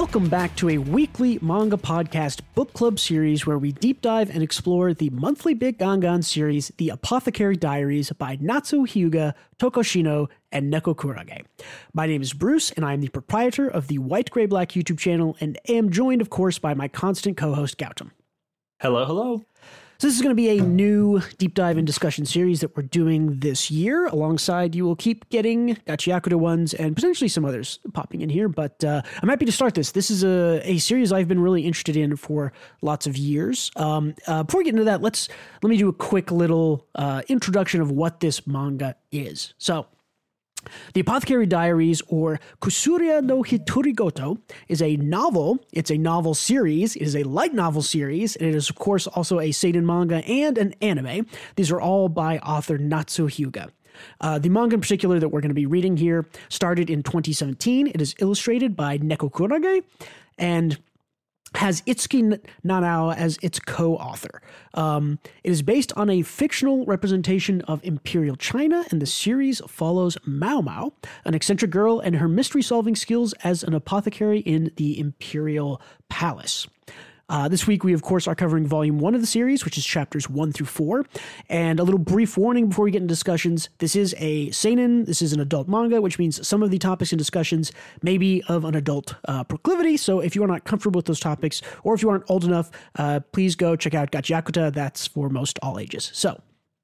Welcome back to a weekly manga podcast book club series where we deep dive and explore the monthly Big Gangan series, The Apothecary Diaries by Natsuo Hyuga, Tokushino, and Neko Kurage. My name is Bruce, and I am the proprietor of the White Gray Black YouTube channel, and am joined, of course, by my constant co-host, Gautam. Hello, hello. So this is going to be a new deep dive and discussion series that we're doing this year. Alongside, you will keep getting Gachiakuta ones and potentially some others popping in here. But I'm happy to start this. This is a series I've been really interested in for lots of years. Before we get into that, let me do a quick little introduction of what this manga is. So, The Apothecary Diaries, or Kusuria no Hiturigoto, is a novel. It's a novel series. It is a light novel series. And it is, of course, also a seinen manga and an anime. These are all by author Natsuo Hyuga. The manga in particular that we're going to be reading here started in 2017. It is illustrated by Neko Kurage and has Itsuki Nanao as its co-author. It is based on a fictional representation of Imperial China, and the series follows Mao Mao, an eccentric girl, and her mystery-solving skills as an apothecary in the Imperial Palace. This week, we, of course, are covering Volume 1 of the series, which is chapters 1 through 4. And a little brief warning before we get into discussions. This is a seinen. This is an adult manga, which means some of the topics and discussions may be of an adult proclivity. So if you are not comfortable with those topics, or if you aren't old enough, please go check out Gachiakuta. That's for most all ages. So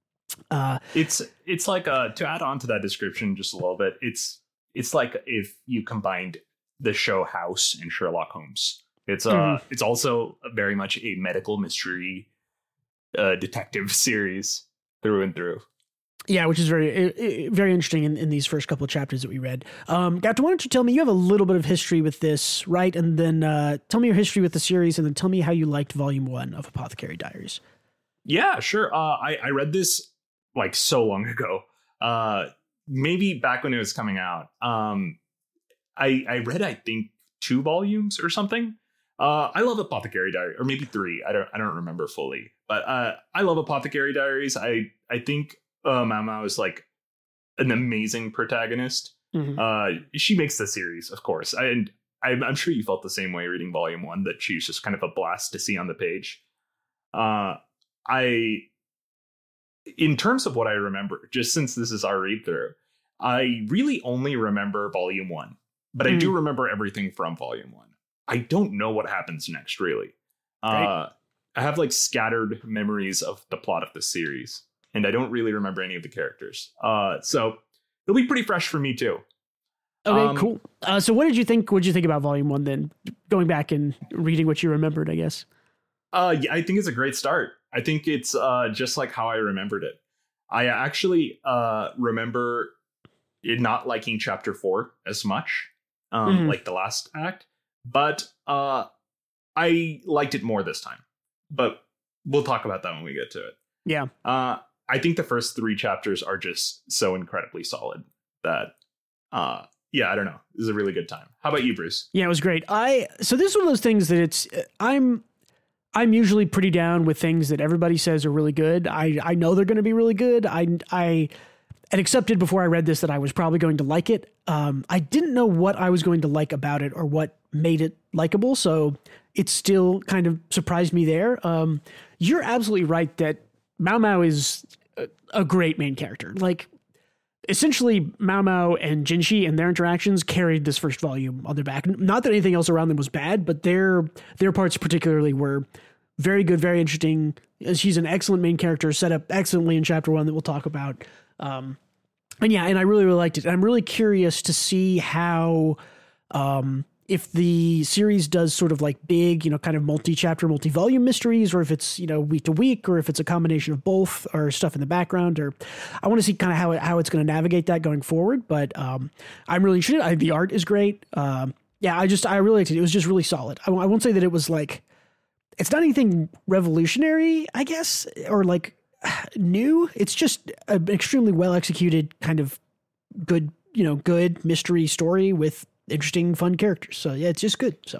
it's like to add on to that description just a little bit. It's like if you combined the show House and Sherlock Holmes. It's also very much a medical mystery detective series through and through. Yeah, which is very very interesting in these first couple of chapters that we read. Gato, why don't you tell me, you have a little bit of history with this, right? And then tell me your history with the series, and then tell me how you liked Volume 1 of Apothecary Diaries. Yeah, sure. I read this like so long ago. Maybe back when it was coming out. I read, I think, 2 volumes or something. I love Apothecary Diaries, or maybe 3. I don't remember fully, but I love Apothecary Diaries. I think Mao Mao is like an amazing protagonist. Mm-hmm. She makes the series, of course, and I'm sure you felt the same way reading Volume 1, that she's just kind of a blast to see on the page. In terms of what I remember, just since this is our read through, I really only remember Volume 1, but I do remember everything from Volume 1. I don't know what happens next, really. I have like scattered memories of the plot of the series, and I don't really remember any of the characters. So it'll be pretty fresh for me too. Okay, cool. So what did you think? What did you think about Volume 1 then? Going back and reading what you remembered, I guess. Yeah, I think it's a great start. I think it's just like how I remembered it. I actually remember it not liking chapter 4 as much, like the last act. But I liked it more this time. But we'll talk about that when we get to it. Yeah. I think the first 3 chapters are just so incredibly solid that, I don't know. This is a really good time. How about you, Bruce? Yeah, it was great. So this is one of those things that I'm usually pretty down with things that everybody says are really good. I know they're going to be really good. I had accepted before I read this that I was probably going to like it. I didn't know what I was going to like about it or what made it likable, so it still kind of surprised me there. You're absolutely right that Mao Mao is a great main character. Like, essentially, Mao Mao and Jinshi and their interactions carried this first volume on their back. Not that anything else around them was bad, but their parts particularly were very good, very interesting. She's an excellent main character, set up excellently in chapter 1 that we'll talk about. And I really, really liked it. And I'm really curious to see how, if the series does sort of like big, kind of multi-chapter, multi-volume mysteries, or if it's, week to week, or if it's a combination of both, or stuff in the background, or I want to see kind of how it's going to navigate that going forward. But I'm really interested. The art is great. I really liked it. It was just really solid. I won't say that it was like, it's not anything revolutionary, I guess, or like new. It's just an extremely well executed kind of good mystery story with interesting, fun characters. So yeah, it's just good. So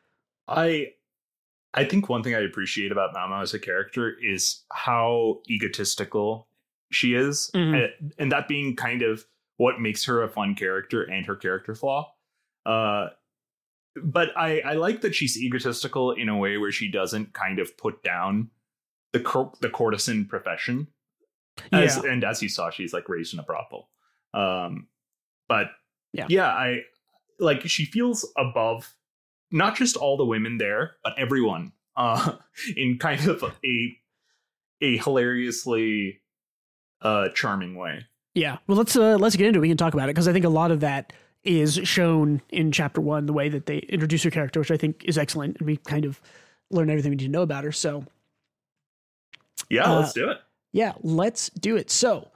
I think one thing I appreciate about Mao Mao as a character is how egotistical she is, and that being kind of what makes her a fun character and her character flaw. but I like that she's egotistical in a way where she doesn't kind of put down the courtesan profession. And as you saw, she's like raised in a brothel. But I like, she feels above not just all the women there, but everyone, in kind of a hilariously charming way. Yeah. Well, let's get into it. We can talk about it, because I think a lot of that is shown in chapter 1, the way that they introduce her character, which I think is excellent. And we kind of learn everything we need to know about her. So yeah, let's do it. Yeah, let's do it. So,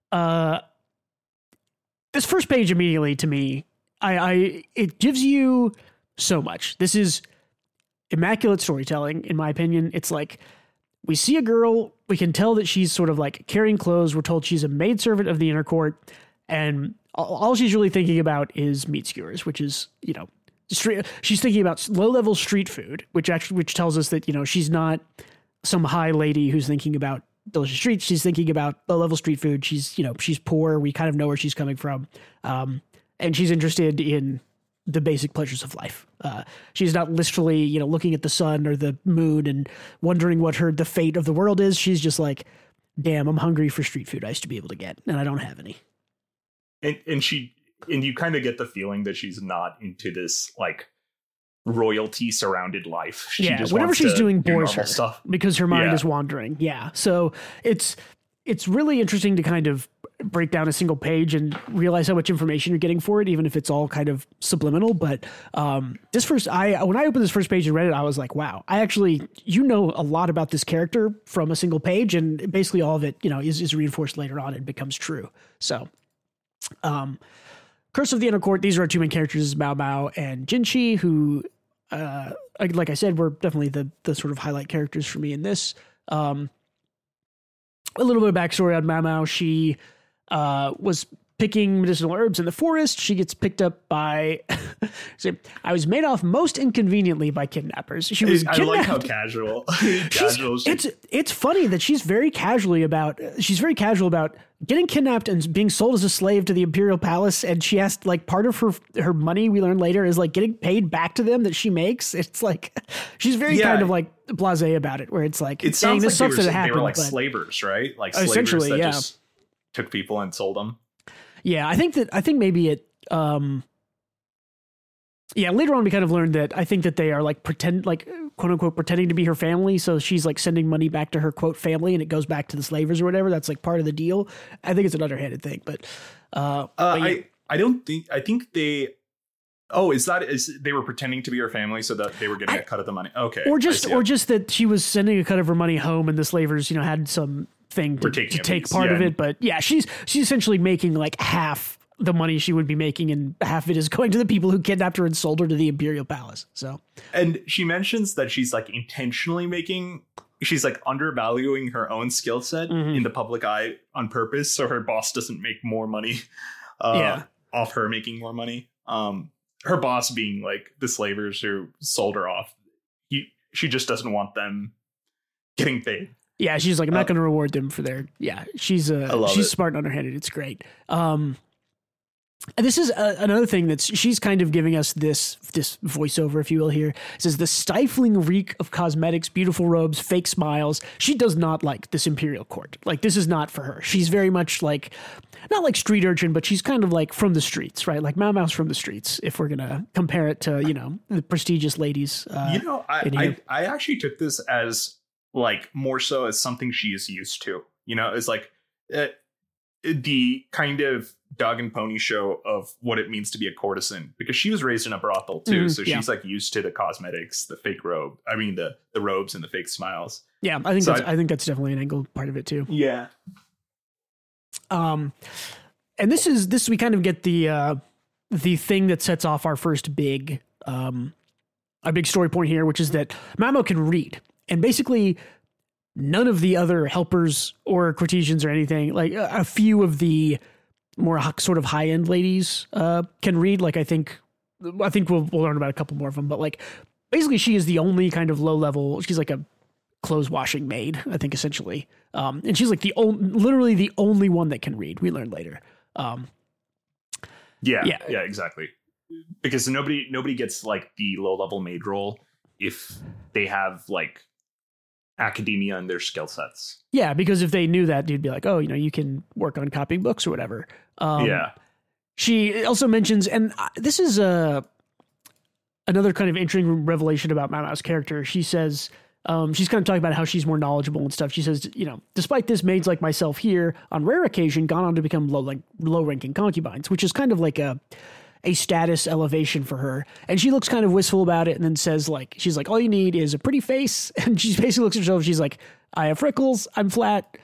this first page immediately to me, it gives you so much. This is immaculate storytelling, in my opinion. It's like, we see a girl, we can tell that she's sort of like carrying clothes. We're told she's a maidservant of the inner court, and all she's really thinking about is meat skewers, which is, she's thinking about low-level street food, which tells us that, she's not some high lady who's thinking about delicious treats. She's thinking about low-level street food. She's poor. We kind of know where she's coming from. And she's interested in the basic pleasures of life. She's not literally, looking at the sun or the moon and wondering what the fate of the world is. She's just like, damn, I'm hungry for street food I used to be able to get, and I don't have any. And you kind of get the feeling that she's not into this like royalty surrounded life. She just whatever she's doing bores her stuff because her mind is wandering. Yeah. So it's really interesting to kind of break down a single page and realize how much information you're getting for it, even if it's all kind of subliminal. But when I opened this first page and read it, I was like, wow, I actually, a lot about this character from a single page, and basically all of it, is reinforced later on and becomes true. So, Curse of the Inner Court, these are our two main characters, Mao Mao and Jinshi, who, like I said, were definitely the sort of highlight characters for me in this. A little bit of backstory on Mao Mao. She was picking medicinal herbs in the forest. She gets picked up by, I was made off most inconveniently by kidnappers. She was kidnapped. I like how casual. It's funny that she's very casual about getting kidnapped and being sold as a slave to the Imperial Palace. And she has like part of her money, we learn later, is like getting paid back to them that she makes. It's like, she's very kind of like blasé about it, where it's like, it sounds like they were like slavers, right? Like slavers essentially, that just took people and sold them. Yeah, I think maybe it, later on we kind of learned that I think that they are like quote unquote pretending to be her family. So she's like sending money back to her quote family, and it goes back to the slavers or whatever. That's like part of the deal. I think it's an underhanded thing, but I think they, they were pretending to be her family so that they were getting a cut of the money. Okay. Or just that she was sending a cut of her money home, and the slavers, had some thing to take part of it. But yeah, she's essentially making like half the money she would be making, and half of it is going to the people who kidnapped her and sold her to the Imperial Palace. So, and she mentions that she's like she's like undervaluing her own skill set in the public eye on purpose, so her boss doesn't make more money off her making more money. Her boss being like the slavers who sold her off. She just doesn't want them getting paid. Yeah, she's like, I'm not going to reward them for their. Yeah, she's smart and underhanded. It's great. And this is another thing she's kind of giving us this voiceover, if you will. Here, it says the stifling reek of cosmetics, beautiful robes, fake smiles. She does not like this imperial court. Like, this is not for her. She's very much like, not like street urchin, but she's kind of like from the streets, right? Like Mao Mao's from the streets. If we're gonna compare it to the prestigious ladies. I actually took this as like more so as something she is used to. It's like the kind of dog and pony show of what it means to be a courtesan, because she was raised in a brothel too. So she's like used to the cosmetics, the fake robe. I mean, the robes and the fake smiles. Yeah. I think that's definitely an angle part of it too. Yeah. And this, we kind of get the thing that sets off our first big story point here, which is that Mao Mao can read, and basically none of the other helpers or courtesans or anything, like a few of the more sort of high end ladies can read. Like I think we'll learn about a couple more of them, but like basically she is the only kind of low level. She's like a clothes washing maid, I think, essentially. And she's like literally the only one that can read. We learn later. Yeah, exactly. because nobody gets like the low level maid role if they have like academia and their skill sets. Yeah, because if they knew that, you'd be like, oh, you can work on copying books or whatever. Yeah. She also mentions, and this is another kind of interesting revelation about Mao Mao's character. She says, she's kind of talking about how she's more knowledgeable and stuff. She says, despite this, maids like myself here, on rare occasion, gone on to become low-ranking concubines, which is kind of like a status elevation for her. And she looks kind of wistful about it and then says, like, she's like, all you need is a pretty face. And she basically looks at herself, she's like, I have freckles, I'm flat.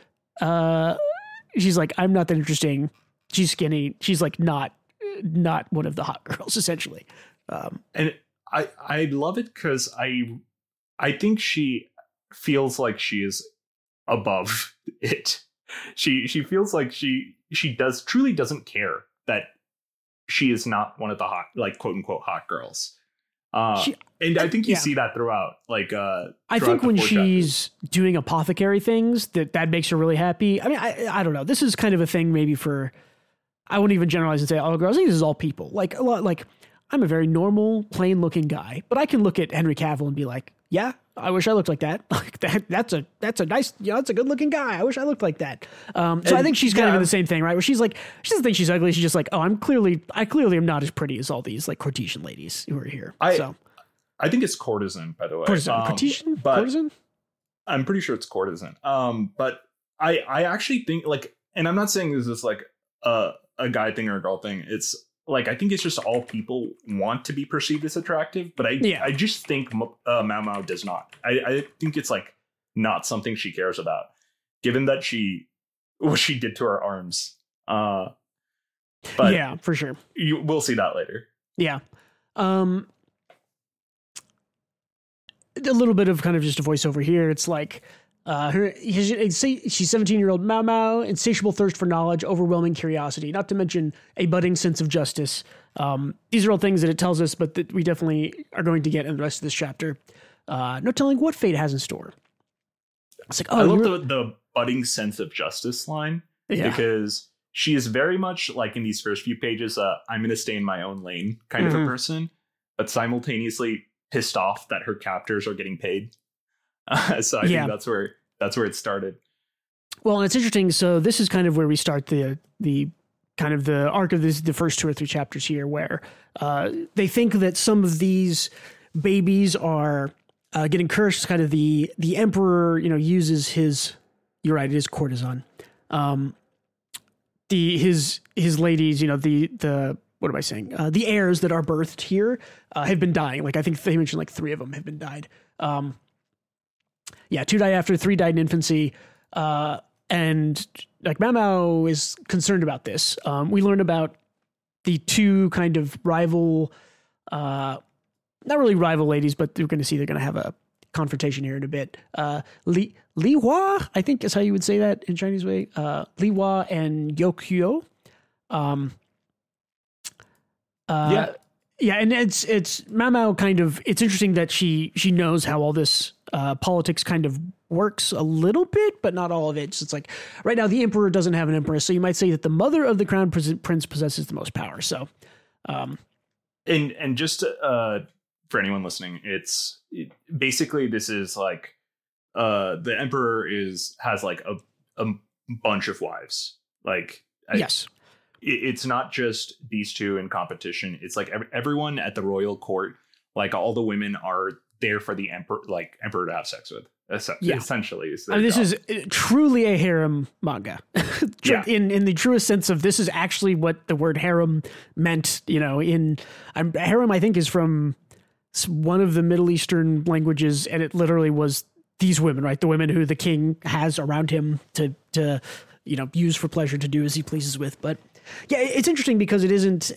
She's like, I'm not that interesting. She's skinny. She's like not one of the hot girls, essentially. And I love it because I think she feels like she is above it. She feels like she truly doesn't care that she is not one of the hot, like, quote unquote hot girls. And I think you see that throughout. Like, I think when she's doing apothecary things, that makes her really happy. I mean, I don't know. This is kind of a thing maybe for, I wouldn't even generalize and say all girls. I think this is all people. Like a lot. Like, I'm a very normal, plain looking guy, but I can look at Henry Cavill and be like, yeah, I wish I looked like that. Like that's a nice, that's a good looking guy. I wish I looked like that. So I think she's kind of in the same thing, right? Where she's like, she doesn't think she's ugly. She's just like, oh, I clearly am not as pretty as all these like courtesan ladies who are here. I think it's courtesan, by the way. Courtesan? I'm pretty sure it's courtesan. But I actually think, like, and I'm not saying this is like a guy thing or a girl thing. It's like, I think it's just all people want to be perceived as attractive, but I just think Mao Mao does not. I think it's like not something she cares about, given that what she did to her arms. But yeah, for sure. We'll see that later. Yeah. A little bit of kind of just a voiceover here. It's like, she's 17-year-old Mao Mao, insatiable thirst for knowledge, overwhelming curiosity, not to mention a budding sense of justice. These are all things that it tells us, but that we definitely are going to get in the rest of this chapter. No telling what fate has in store. It's like, I love the budding sense of justice line, because she is very much like in these first few pages, I'm going to stay in my own lane kind of a person, but simultaneously pissed off that her captors are getting paid. So I think that's where it started. Well, and it's interesting. So this is kind of where we start the kind of the arc of the first 2 or 3 chapters here, where they think that some of these babies are getting cursed. Kind of the emperor, uses his. You're right. It is courtesan. His ladies, the what am I saying? The heirs that are birthed here have been dying. Like, I think they mentioned like 3 of them have been died. 2 die after, 3 died in infancy. And like Mao Mao is concerned about this. We learn about the 2 kind of rival, not really rival ladies, but we're going to see they're going to have a confrontation here in a bit. Li Hua, I think is how you would say that in Chinese way. Li Hua and Yokuo. Yeah, and it's Mao Mao kind of, it's interesting that she knows how all this politics kind of works a little bit, but not all of it. So it's like, right now the emperor doesn't have an empress, so you might say that the mother of the crown prince possesses the most power. So, and just for anyone listening, basically this is like the emperor has like a bunch of wives. Like, yes. It's not just these 2 in competition. It's like everyone at the royal court, like all the women are there for the emperor to have sex with. Essentially, this is truly a harem manga. In the truest sense of, this is actually what the word harem meant. Harem, I think, is from one of the Middle Eastern languages, and it literally was these women, right? The women who the king has around him to use for pleasure, to do as he pleases with. But yeah, it's interesting because it isn't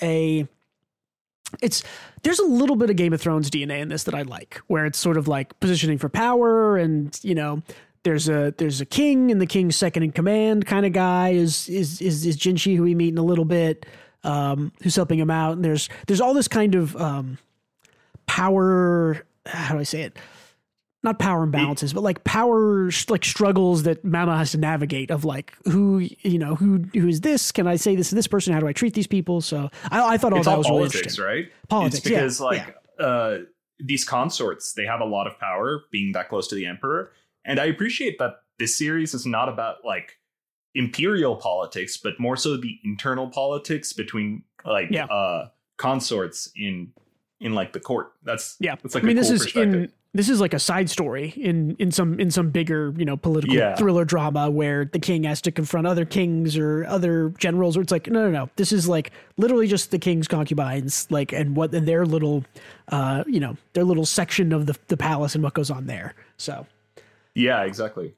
there's a little bit of Game of Thrones DNA in this that I like, where it's sort of like positioning for power, and there's a king, and the king's second in command kind of guy is Jinshi, who we meet in a little bit, who's helping him out, and there's all this kind of power, how do I say it? not power imbalances, but like power like struggles that Mama has to navigate of like who is this? Can I say this to this person? How do I treat these people? So I thought all It's that all was really politics, interesting. right? Politics, it's because these consorts, they have a lot of power being that close to the emperor, and I appreciate that this series is not about like imperial politics, but more so the internal politics between like consorts in like the court. That's like I mean, this is like a side story in some bigger, political thriller drama where the king has to confront other kings or other generals, or it's like, no. This is like literally just the king's concubines, like, and their little, their little section of the palace and what goes on there. So. Yeah, exactly.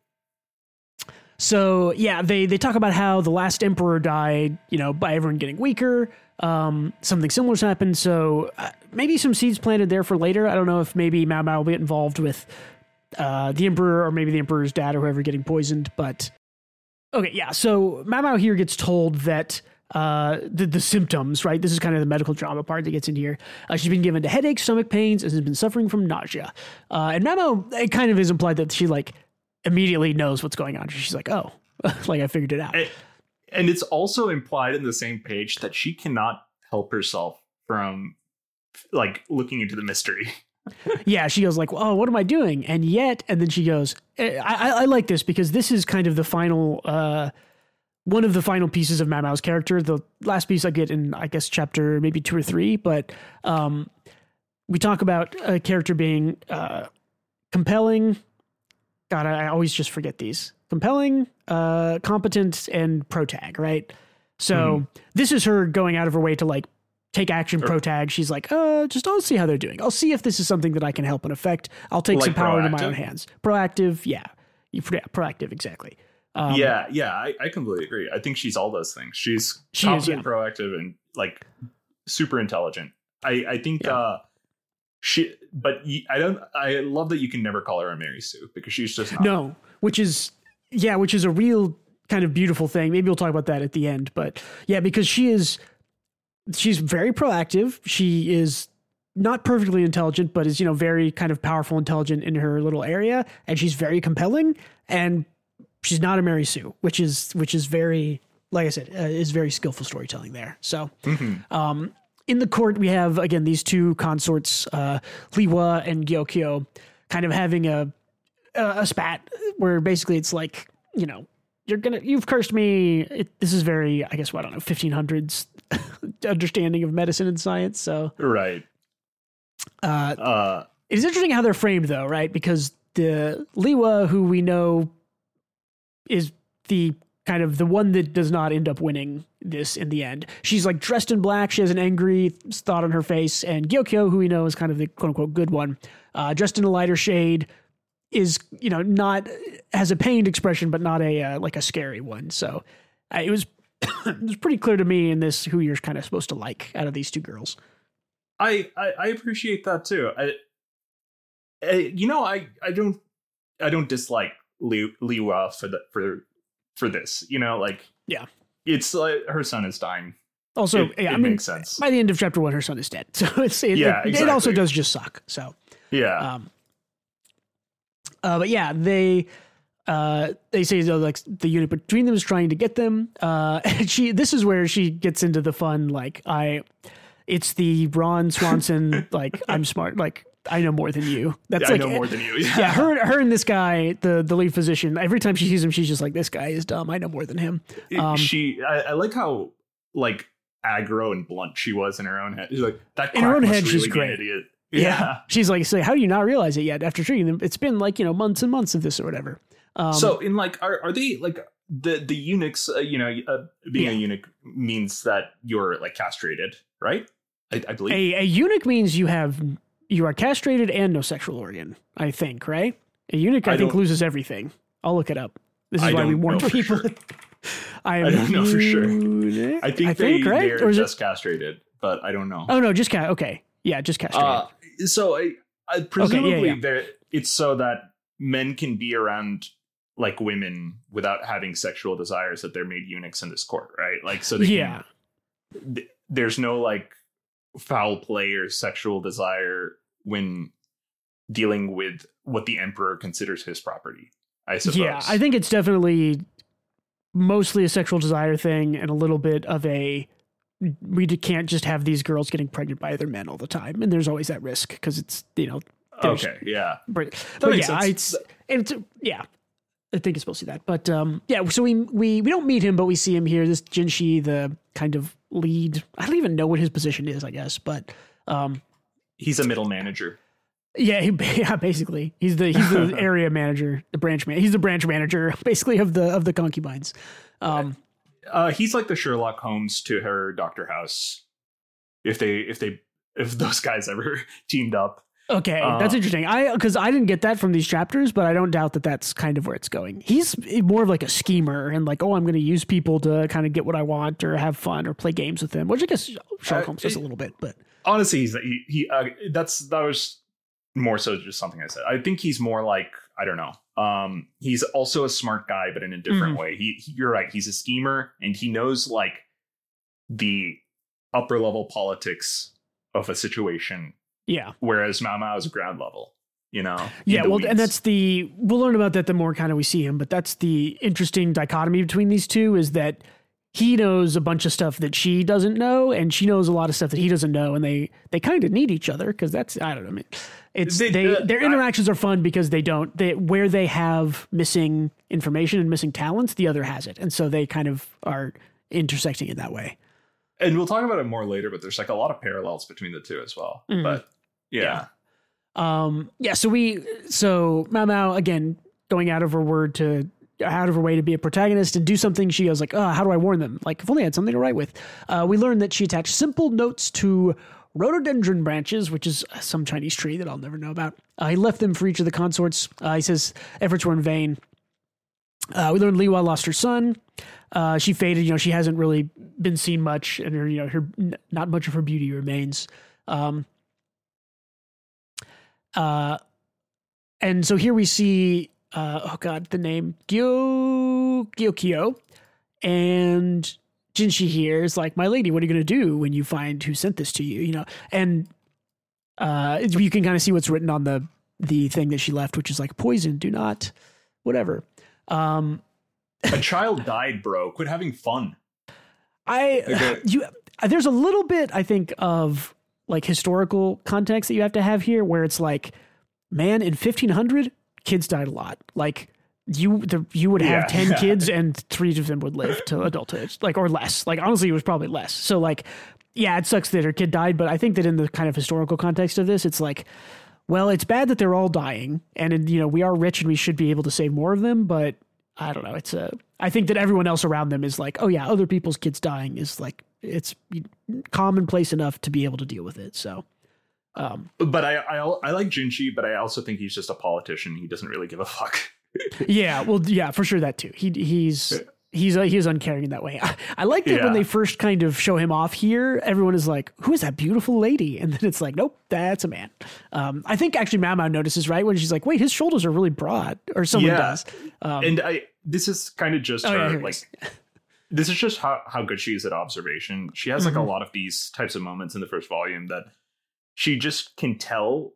So yeah, they talk about how the last emperor died, by everyone getting weaker. Something similar's happened. So maybe some seeds planted there for later. I don't know if maybe Mao Mao will get involved with the emperor or maybe the emperor's dad or whoever getting poisoned. But okay, yeah. So Mao Mao here gets told that the symptoms, right? This is kind of the medical drama part that gets in here. She's been given to headaches, stomach pains, and has been suffering from nausea. And Mao Mao, it kind of is implied that she like immediately knows what's going on. She's like, oh, like I figured it out. And it's also implied in the same page that she cannot help herself from like looking into the mystery. Yeah, she goes like, oh, what am I doing? And then she goes, I like this because this is kind of the final, one of the final pieces of Mao Mao's character. The last piece I get in, I guess, chapter maybe 2 or 3, but we talk about a character being compelling. God, I always just forget these. Compelling, competent, and protag, right? So this is her going out of her way to like take action protag. She's like, I'll see how they're doing. I'll see if this is something that I can help and affect. I'll take some power into my own hands. Proactive, yeah. Proactive, exactly. I completely agree. I think she's all those things. She's competent, proactive, and like super intelligent. I think I love that you can never call her a Mary Sue because she's just not. No, which is a real kind of beautiful thing. Maybe we'll talk about that at the end, but yeah, because she's very proactive. She is not perfectly intelligent, but is, very kind of powerful, intelligent in her little area. And she's very compelling, and she's not a Mary Sue, which is very, like I said, is very skillful storytelling there. So, in the court, we have, again, these two consorts, Liwa and Gyokyo, kind of having a spat where basically it's like, you've cursed me. This is very, I guess, 1500s understanding of medicine and science. So, right. It's interesting how they're framed though, right? Because the Liwa, who we know is the kind of the one that does not end up winning this in the end. She's like dressed in black. She has an angry thought on her face. And Gyokyo, who we know is kind of the quote unquote good one, dressed in a lighter shade, is, not, has a pained expression, but not a, like a scary one. So it was pretty clear to me in this who you're kind of supposed to like out of these two girls. I appreciate that too. I don't dislike Liwa for this, it's like her son is dying. Also, it makes sense. By the end of chapter 1, her son is dead. So it also does just suck. So yeah. But yeah, they say like the unit between them is trying to get them. And this is where she gets into the fun. Like it's the Ron Swanson, like I'm smart. Like I know more than you. That's I know more than you. Yeah. Her and this guy, the lead physician, every time she sees him, she's just like, this guy is dumb. I know more than him. I like how like aggro and blunt she was in her own head. She's like, that in her own head, really she's great. Idiot. Yeah. She's like, how do you not realize it yet after treating them? It's been like, months and months of this or whatever. So in like, are they like the eunuchs, being a eunuch means that you're like castrated, right? I believe a eunuch means you are castrated and no sexual organ, I think, right? A eunuch, I think, loses everything. I'll look it up. This is why we warn people. Sure. I don't know for sure. I think they're just castrated, but I don't know. Oh no, just okay. Yeah, just castrated. So I presumably it's so that men can be around like women without having sexual desires, that they're made eunuchs in this court, right? Like, so there's no like foul play or sexual desire when dealing with what the Emperor considers his property, I suppose. Yeah, I think it's definitely mostly a sexual desire thing and a little bit of we can't just have these girls getting pregnant by other men all the time. And there's always that risk because it's, okay, yeah. But yeah, I think it's supposed to be that. But yeah, so we don't meet him, but we see him here. This Jinshi, the kind of lead, I don't even know what his position is, I guess, but he's a middle manager. Yeah, basically, he's the area manager, the branch man. He's the branch manager, basically, of the concubines. He's like the Sherlock Holmes to her Dr. House, if those guys ever teamed up. Okay, that's interesting. Because I didn't get that from these chapters, but I don't doubt that that's kind of where it's going. He's more of like a schemer and like, I'm going to use people to kind of get what I want or have fun or play games with them, which I guess Sherlock Holmes does a little bit. But honestly, that was more so just something I said. I think he's more like, I don't know. He's also a smart guy, but in a different way. You're right. He's a schemer and he knows like the upper level politics of a situation. Yeah. Whereas Mao Mao is ground level, Yeah. Well, weeds. And we'll learn about that the more kind of we see him, but that's the interesting dichotomy between these two is that he knows a bunch of stuff that she doesn't know, and she knows a lot of stuff that he doesn't know, and they kind of need each other because that's, I don't know, I mean, their interactions are fun because where they have missing information and missing talents, the other has it, and so they kind of are intersecting in that way. And we'll talk about it more later, but there's like a lot of parallels between the two as well. Mm-hmm. But yeah. So Mao Mao again going out of her way to be a protagonist and do something. She goes like, how do I warn them? Like, if only I had something to write with. We learned that she attached simple notes to rhododendron branches, which is some Chinese tree that I'll never know about. He left them for each of the consorts. He says efforts were in vain. We learned Li Hua lost her son. She faded. She hasn't really been seen much, and her not much of her beauty remains. And so here we see. The name Gyokyo, and Jinshi here is like, my lady, what are you going to do when you find who sent this to you? And you can kind of see what's written on the thing that she left, which is like poison, do not, whatever. A child died, bro. Quit having fun. There's a little bit, I think, of like historical context that you have to have here, where it's like, man, in 1500. Kids died a lot. Like you would have 10 kids and 3 of them would live to adulthood, like, or less. Like, honestly, it was probably less. So like, yeah, it sucks that her kid died, but I think that in the kind of historical context of this, it's like, well, it's bad that they're all dying and we are rich and we should be able to save more of them. But I don't know. I think that everyone else around them is like, oh yeah, other people's kids dying is like, it's commonplace enough to be able to deal with it. So, but I like Jinshi, but I also think he's just a politician. He doesn't really give a fuck. Yeah, well, yeah, for sure that too. He's uncaring in that way. I like that when they first kind of show him off here, everyone is like, "Who is that beautiful lady?" And then it's like, "Nope, that's a man." I think actually Mao Mao notices right when she's like, "Wait, his shoulders are really broad," or someone does. And this is kind of just her like. This is just how good she is at observation. She has like a lot of these types of moments in the first volume that. She just can tell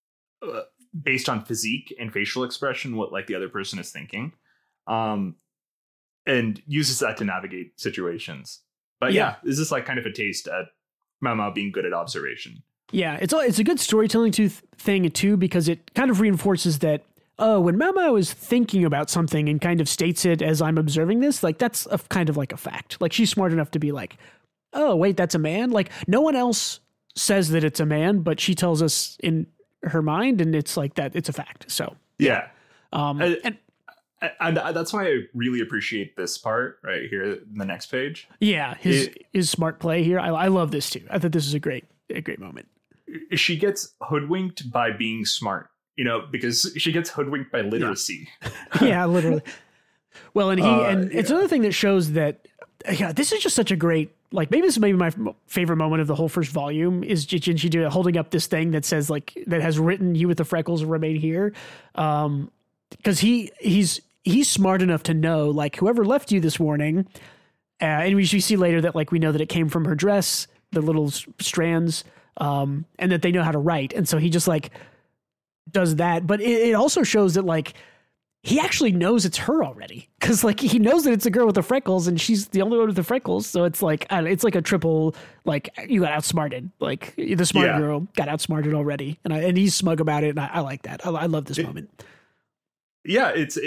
based on physique and facial expression what like the other person is thinking, and uses that to navigate situations. But yeah, this is like kind of a taste at Mao Mao being good at observation. Yeah, it's a good storytelling thing too, because it kind of reinforces that when Mao Mao is thinking about something and kind of states it as I'm observing this, like that's a kind of like a fact. Like she's smart enough to be like, oh wait, that's a man. Like no one else says that it's a man, but she tells us in her mind, and it's like that. It's a fact. So yeah, and that's why I really appreciate this part right here in the next page. Yeah, his smart play here. I love this too. I thought this is a great moment. She gets hoodwinked by being smart, because she gets hoodwinked by literacy. Yeah, literally. Well, and it's another thing that shows that this is just such a great. Like maybe this is my favorite moment of the whole first volume is Jinshi holding up this thing that says like that has written "You with the freckles remain here," because he's smart enough to know like whoever left you this morning, and we see later that like we know that it came from her dress, the little strands, and that they know how to write, and so he just like does that. But it also shows that like he actually knows it's her already, because like he knows that it's a girl with the freckles and she's the only one with the freckles. So it's like it's like a triple, like you got outsmarted. Like the smart girl got outsmarted already, and he's smug about it. And I like that. I love this moment. Yeah, it's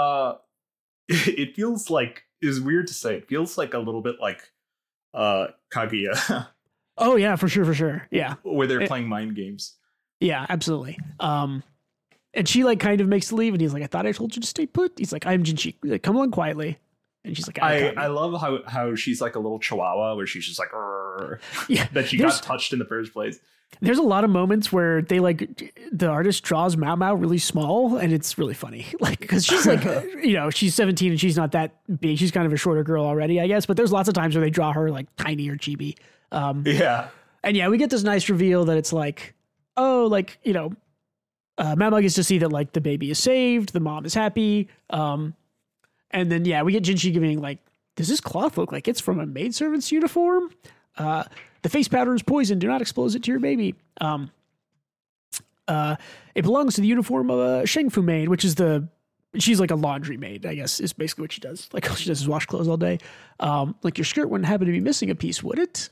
it feels like, it's weird to say, it feels like a little bit like Kaguya. Oh yeah, for sure. Yeah, where they're playing mind games. Yeah, absolutely. And she like kind of makes the leave, and he's like, "I thought I told you to stay put." He's like, "I'm Jinchi. Like, come along quietly." And she's like, I love how she's like a little chihuahua where she's just like, yeah, that she got touched in the first place. There's a lot of moments where they like, the artist draws Mao Mao really small, and it's really funny. Like, because she's like, she's 17 and she's not that big. She's kind of a shorter girl already, I guess. But there's lots of times where they draw her like tiny or chibi. Yeah. And yeah, we get this nice reveal that it's like, oh, like, Mao Mao gets to see that like the baby is saved, the mom is happy. And then, yeah, we get Jinchi giving like, does this cloth look like it's from a maidservant's uniform? The face powder is poison. Do not expose it to your baby. It belongs to the uniform of a Shengfu maid, which is she's like a laundry maid, I guess, is basically what she does. Like all she does is wash clothes all day. Like your skirt wouldn't happen to be missing a piece, would it?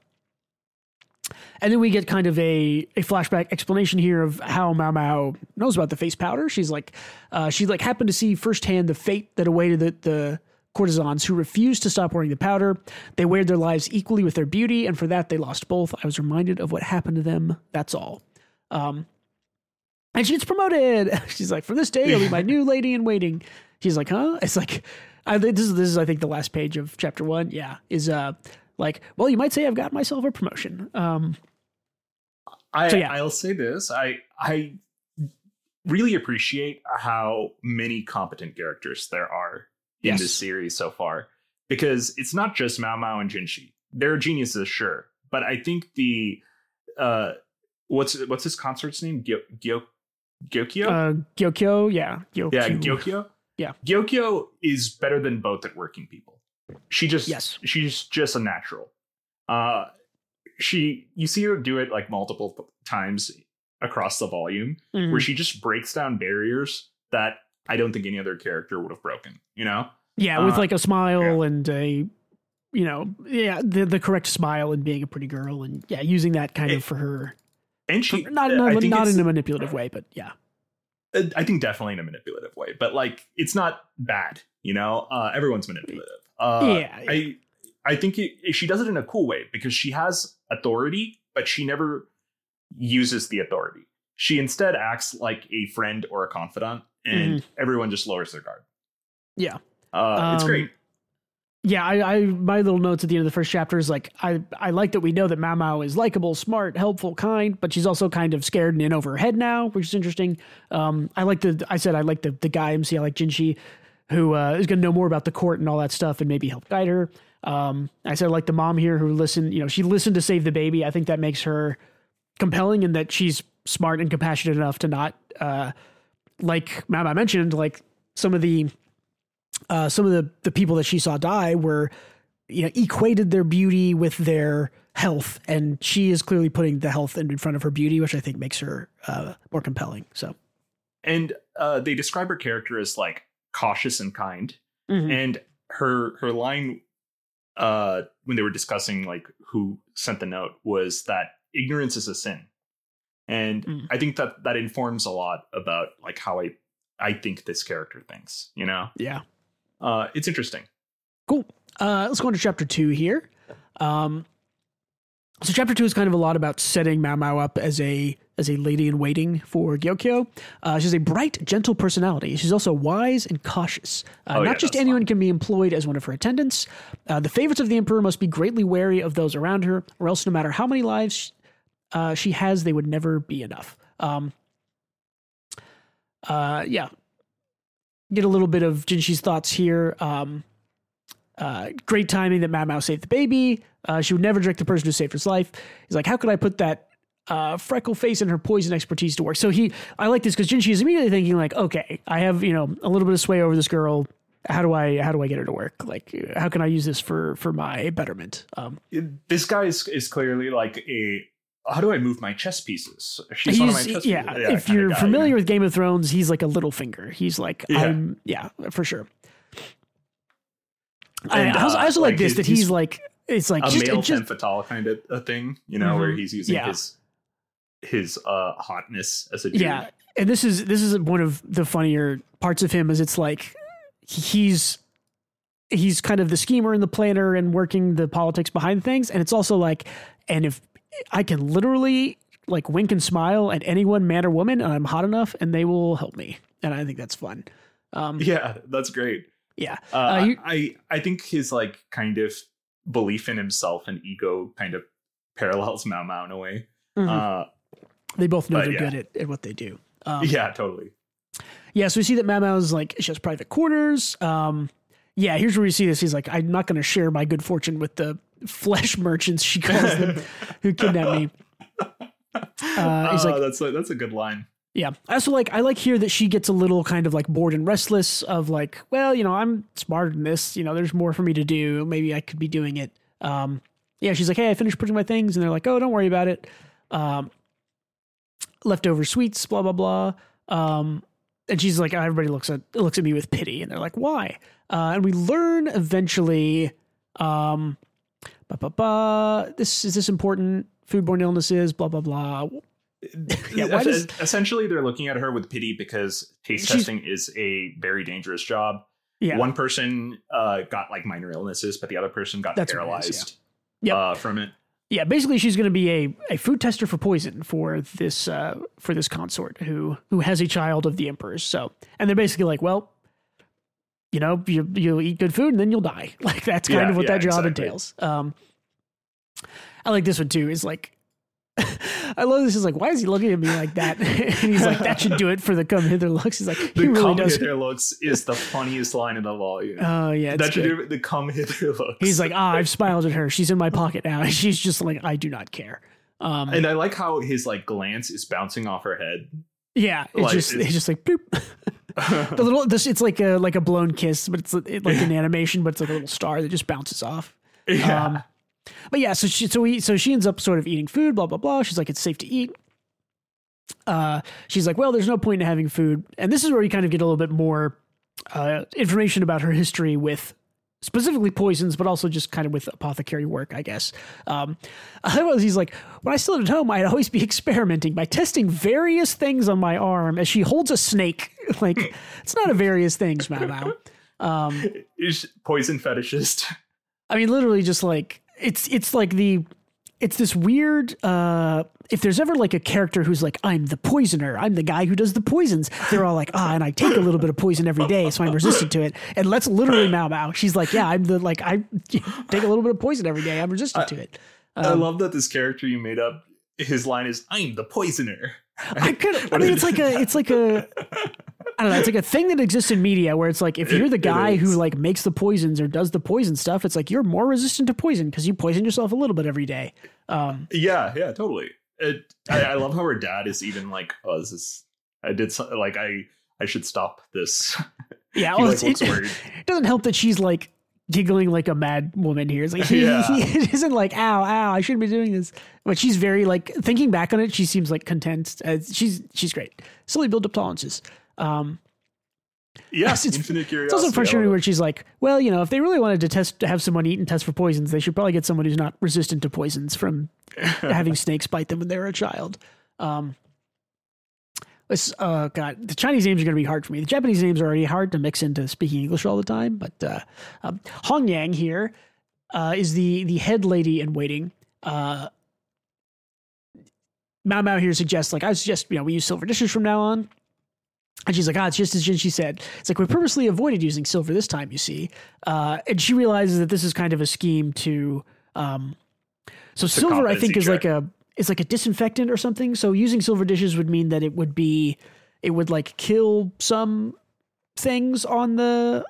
And then we get kind of a flashback explanation here of how Mao Mao knows about the face powder. She's like, she like happened to see firsthand the fate that awaited the courtesans who refused to stop wearing the powder. They weighed their lives equally with their beauty, and for that they lost both. I was reminded of what happened to them. That's all. And she gets promoted. She's like, from this day, you'll be my new lady in waiting. She's like, huh? It's like, this is I think the last page of chapter 1. Yeah, is like, well, you might say I've got myself a promotion. I'll say this. I really appreciate how many competent characters there are in this series so far, because it's not just Mao Mao and Jinchi. They're geniuses, sure, but I think the what's his consort's name? Gyokyo? Gyokyo, yeah. Gyokyo. Yeah, Gyokyo. Yeah. Gyokyo is better than both at working people. She's just a natural. You see her do it like multiple times across the volume, where she just breaks down barriers that I don't think any other character would have broken, Yeah, with like a smile and the correct smile and being a pretty girl, and using that kind of for her. And she not in a manipulative way, but yeah. I think definitely in a manipulative way, but like it's not bad, everyone's manipulative. I think she does it in a cool way because she has authority, but she never uses the authority. She instead acts like a friend or a confidant, and everyone just lowers their guard. Yeah. It's great. Yeah, I my little notes at the end of the first chapter is like, I like that we know that Mao Mao is likable, smart, helpful, kind, but she's also kind of scared and in over her head now, which is interesting. I like the guy MC. I like Jinchi, who is going to know more about the court and all that stuff and maybe help guide her. I said I like the mom here who she listened to save the baby. I think that makes her compelling, and that she's smart and compassionate enough to not, like Mao Mao mentioned, like some of the people that she saw die were, equated their beauty with their health, and she is clearly putting the health in front of her beauty, which I think makes her more compelling. So, and they describe her character as like cautious and kind, and her line when they were discussing like who sent the note was that ignorance is a sin, and I think that informs a lot about like how I think this character thinks. Yeah. It's interesting. Cool. Let's go into chapter 2 here. So chapter 2 is kind of a lot about setting Mao Mao up as a lady in waiting for Gyokyo. She's a bright, gentle personality. She's also wise and cautious. Not just anyone can be employed as one of her attendants. The favorites of the emperor must be greatly wary of those around her, or else no matter how many lives she has, they would never be enough. Get a little bit of Jinshi's thoughts here. Great timing that Mao Mao saved the baby. She would never direct the person who saved his life. He's like, how could I put that freckle face and her poison expertise to work? So I like this because Jinshi is immediately thinking like, okay, I have, a little bit of sway over this girl. How do I get her to work? Like, how can I use this for my betterment? This guy is clearly like how do I move my chess pieces? She's one of my chess pieces. Yeah, if you're familiar with Game of Thrones, he's like a Littlefinger. He's like, for sure. And I also like this, that he's like, it's like a just male femme fatale kind of a thing, you know, where he's using his hotness as a dude. Yeah, and this is one of the funnier parts of him, is it's like he's kind of the schemer and the planner and working the politics behind things, and it's also like, and if I can literally like wink and smile at anyone, man or woman, and I'm hot enough, and they will help me, and I think that's fun. Yeah, that's great. Yeah, I think his like kind of belief in himself and ego kind of parallels Mao Mao in a way. They both know they're good at what they do. Yeah, totally. Yeah, so we see that Mao Mao's like, she has private quarters. Yeah, here's where we see this. He's like, I'm not going to share my good fortune with the flesh merchants, she calls them, who kidnapped me. He's like, that's a good line. Yeah. I like here that she gets a little kind of like bored and restless of like, well, you know, I'm smarter than this. You know, there's more for me to do. Maybe I could be doing it. Yeah, she's like, hey, I finished putting my things. And they're like, oh, don't worry about it. Leftover sweets, blah, blah, blah. And she's like, everybody looks at me with pity. And they're like, why? And we learn eventually, is this important? Foodborne illnesses, blah, blah, blah. Yeah, essentially they're looking at her with pity because taste testing is a very dangerous job. Yeah. One person got like minor illnesses, but the other person got paralyzed from it. Yeah, basically she's going to be a food tester for poison for this consort who has a child of the emperor's. So, and they're basically like, well, you know, you'll eat good food and then you'll die. Like that's kind of what that job entails. I like this one too. Is like, I love this. Is like, why is he looking at me like that? And he's like, that should do it for the come hither looks. He's like, he the really come does. hither looks is the funniest line in the volume. Oh yeah, that should do it. The come hither looks. He's like, I've smiled at her. She's in my pocket now. And she's just like, I do not care. And I like how his like glance is bouncing off her head. Yeah, it's just like bloop. It's like a blown kiss, but it's like an animation, but it's like a little star that just bounces off. Yeah. But yeah, so she ends up sort of eating food, blah, blah, blah. She's like, it's safe to eat. She's like, well, there's no point in having food. And this is where you kind of get a little bit more information about her history with specifically poisons, but also just kind of with apothecary work, I guess. Otherwise, he's like, when I still lived at home, I'd always be experimenting by testing various things on my arm as she holds a snake. Like, it's not a various things, Mao Mao. Poison fetishist. I mean, literally just like, it's this weird, if there's ever like a character who's like, I'm the poisoner, I'm the guy who does the poisons, they're all like, and I take a little bit of poison every day, so I'm resistant to it. And that's literally Mao Mao. She's like, yeah, I take a little bit of poison every day, I'm resistant to it. I love that this character you made up, his line is, I'm the poisoner. It's like a I don't know, it's like a thing that exists in media where it's like, if you're the guy who like makes the poisons or does the poison stuff, it's like, you're more resistant to poison because you poison yourself a little bit every day. Yeah, totally. I love how her dad is even like, oh, this is, I did something like, I should stop this. Yeah. Well, it doesn't help that she's like giggling like a mad woman here. It's like, he isn't like, ow, I shouldn't be doing this. But she's very like, thinking back on it, she seems like content. She's great. Slowly build up tolerances. Yes, infinite curiosity. It's also frustrating where she's like, well, you know, if they really wanted to have someone eat and test for poisons, they should probably get someone who's not resistant to poisons from having snakes bite them when they were a child. God, the Chinese names are going to be hard for me. The Japanese names are already hard to mix into speaking English all the time. But Hong Yang here is the head lady in waiting. Mao Mao here suggests, like, I suggest, we use silver dishes from now on. And she's like, it's just as she said. It's like, we purposely avoided using silver this time, you see. And she realizes that this is kind of a scheme to silver, I think, is like a disinfectant or something. So using silver dishes would mean that it would like kill some things on the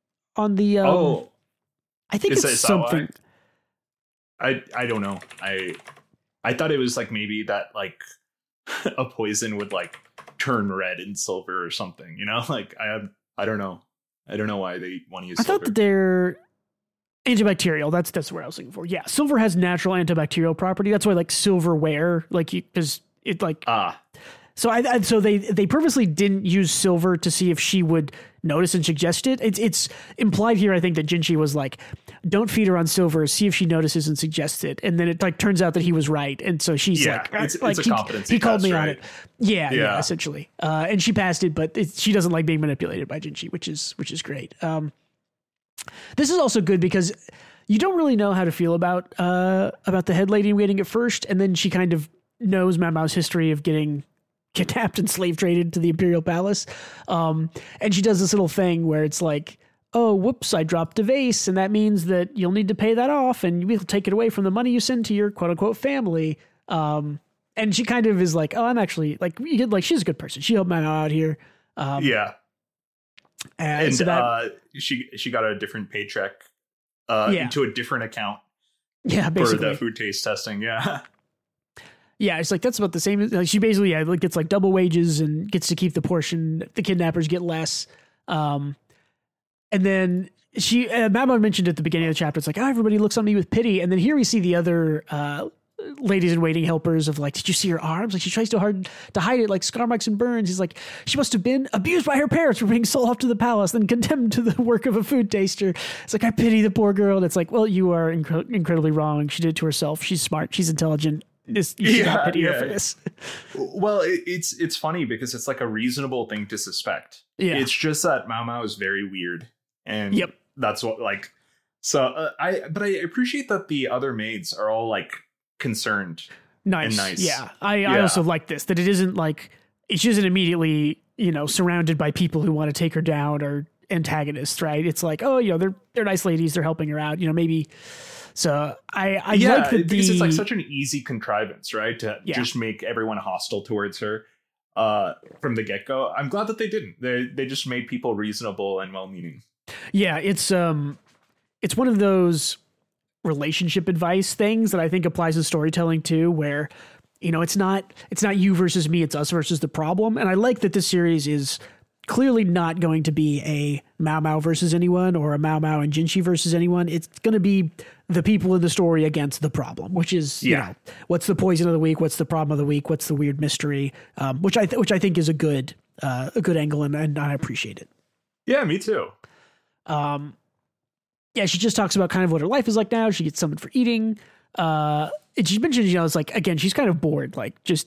I think it's something. I don't know. I thought it was like maybe that like a poison would like turn red in silver or something, like I don't know why they want to use silver. I thought that Antibacterial. That's where I was looking for. Yeah, silver has natural antibacterial property. That's why like silverware, like because it like So they purposely didn't use silver to see if she would notice and suggest it. It's implied here, I think, that Jinchi was like, don't feed her on silver, see if she notices and suggests it. And then it like turns out that he was right. And so she's it's a competency he called test, me right? on it. Yeah, essentially. And she passed it, but she doesn't like being manipulated by Jinchi, which is great. This is also good because you don't really know how to feel about the head lady in waiting at first. And then she kind of knows Mao Mao's history of getting kidnapped and slave traded to the Imperial Palace. And she does this little thing where it's like, oh, whoops, I dropped a vase, and that means that you'll need to pay that off, and we'll take it away from the money you send to your quote-unquote family. And she kind of is like, oh, I'm actually, she's a good person. She helped Mao out here. And so she got a different paycheck into a different account basically. For the food taste testing, Yeah, it's like that's about the same. She basically gets like double wages and gets to keep the portion. The kidnappers get less. And then Mao mentioned at the beginning of the chapter, it's like, oh, everybody looks on me with pity. And then here we see the other ladies in waiting helpers of like, did you see her arms? Like she tries so hard to hide it, like scar marks and burns. He's like, she must have been abused by her parents for being sold off to the palace, then condemned to the work of a food taster. It's like, I pity the poor girl. And it's like, well, you are incredibly wrong. She did it to herself. She's smart. She's intelligent. You should not pity her for this. Well, it's funny because it's like a reasonable thing to suspect. Yeah. It's just that Mao is very weird. And that's what like, so I appreciate that the other maids are all like concerned. Nice. Yeah. I also like this, that it isn't like, she isn't immediately, surrounded by people who want to take her down or antagonists, right? It's like, oh, they're nice ladies. They're helping her out, maybe. So I like that because it's like such an easy contrivance, right? To just make everyone hostile towards her from the get-go. I'm glad that they didn't. They just made people reasonable and well-meaning. Yeah, it's one of those relationship advice things that I think applies to storytelling too, where it's not you versus me, it's us versus the problem. And I like that this series is clearly not going to be a Mao versus anyone or a Mao and Jinchi versus anyone. It's going to be the people in the story against the problem, which is, what's the poison of the week? What's the problem of the week? What's the weird mystery? Which I think is a good angle, and I appreciate it. Yeah, me too. She just talks about kind of what her life is like now. She gets summoned for eating. And she mentioned, it's like, again, she's kind of bored, like just,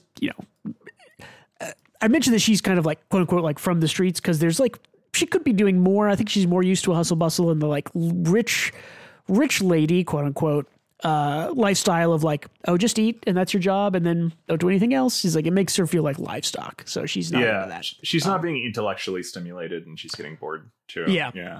I mentioned that she's kind of like, quote unquote, like from the streets, because there's like, she could be doing more. I think she's more used to a hustle bustle and the like rich lady, quote unquote, lifestyle of like, oh, just eat and that's your job and then don't do anything else. She's like, it makes her feel like livestock. So she's not into that. She's not being intellectually stimulated and she's getting bored too. Yeah.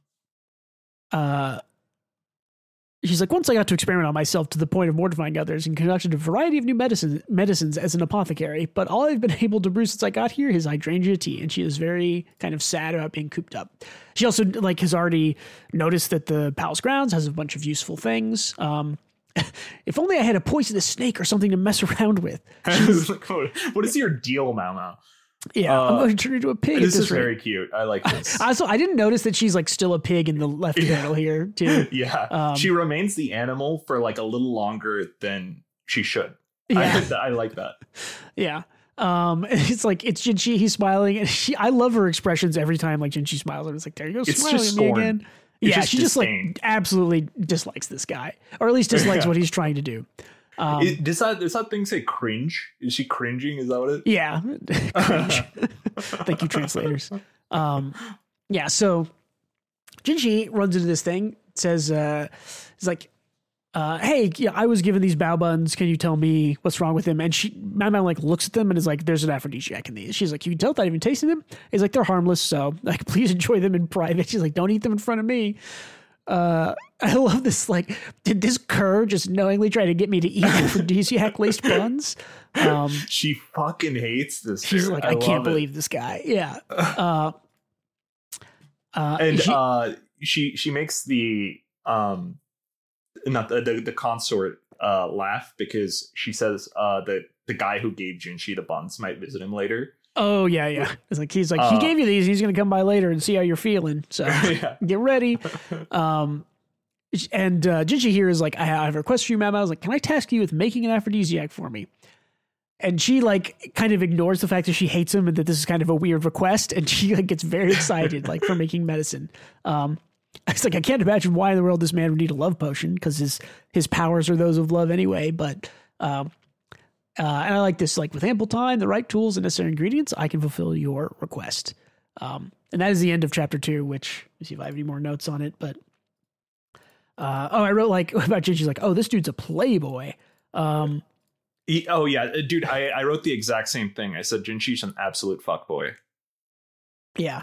She's like, once I got to experiment on myself to the point of mortifying others and conducted a variety of new medicines as an apothecary, but all I've been able to brew since I got here is hydrangea tea, and she is very kind of sad about being cooped up. She also like has already noticed that the palace grounds has a bunch of useful things. If only I had a poisonous snake or something to mess around with. What is your deal, Mao? Yeah, I'm going to turn into a pig. This is very cute. I like this. Also, I didn't notice that she's like still a pig in the left panel here too. She remains the animal for like a little longer than she should. I like that. Yeah. It's like, it's Jinchi, he's smiling, and I love her expressions every time like Jinchi smiles. And it's like, there you go, smiling at me again. She just like absolutely dislikes this guy, or at least dislikes what he's trying to do. Does that thing say cringe? Is she cringing? Is that what it is? Yeah. Cringe. Thank you, translators. So Jinchi runs into this thing, says, he's like, hey, I was given these bao buns. Can you tell me what's wrong with them? And Mao like looks at them and is like, there's an aphrodisiac in these. She's like, you can tell without even tasting them? He's like, they're harmless. So like, please enjoy them in private. She's like, don't eat them in front of me. I love this. Like, did this cur just knowingly try to get me to eat aphrodisiac laced buns? She fucking hates this. She's like, I can't believe this guy. Yeah. She makes the not the consort laugh because she says that the guy who gave Jinchi the buns might visit him later. Oh yeah. It's like he's like, he gave you these. He's gonna come by later and see how you're feeling. So get ready. And Jinchi here is like, I have a request for you, Mama. I was like, can I task you with making an aphrodisiac for me? And she like kind of ignores the fact that she hates him and that this is kind of a weird request. And she like gets very excited like for making medicine. It's like, I can't imagine why in the world this man would need a love potion, because his powers are those of love anyway. But and I like this, like, with ample time, the right tools, and necessary ingredients, I can fulfill your request. And that is the end of chapter 2, which, let me see if I have any more notes on it. But I wrote like about Jinchi's like, oh, this dude's a playboy. Oh yeah, dude, I wrote the exact same thing. I said Jinchi's an absolute fuckboy. Yeah.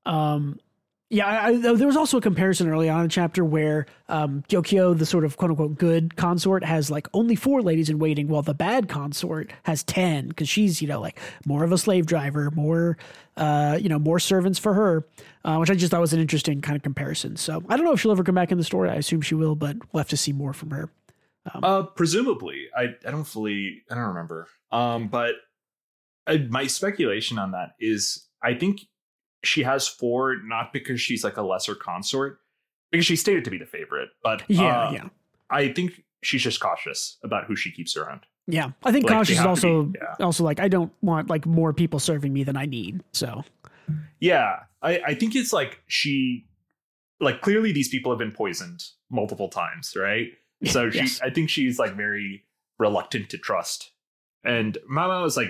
There was also a comparison early on in the chapter where Gyokyo, the sort of quote unquote good consort, has like only 4 ladies in waiting, while the bad consort has 10, because she's, like more of a slave driver, more, more servants for her, which I just thought was an interesting kind of comparison. So I don't know if she'll ever come back in the story. I assume she will, but we'll have to see more from her. Presumably. I don't remember. But my speculation on that is, I think she has 4, not because she's like a lesser consort, because she's stated to be the favorite, but yeah. I think she's just cautious about who she keeps around. Yeah, I think cautious is also like, I don't want like more people serving me than I need. So yeah, I think it's like she, like, clearly these people have been poisoned multiple times, right? So yes. I think she's like very reluctant to trust, and Mama is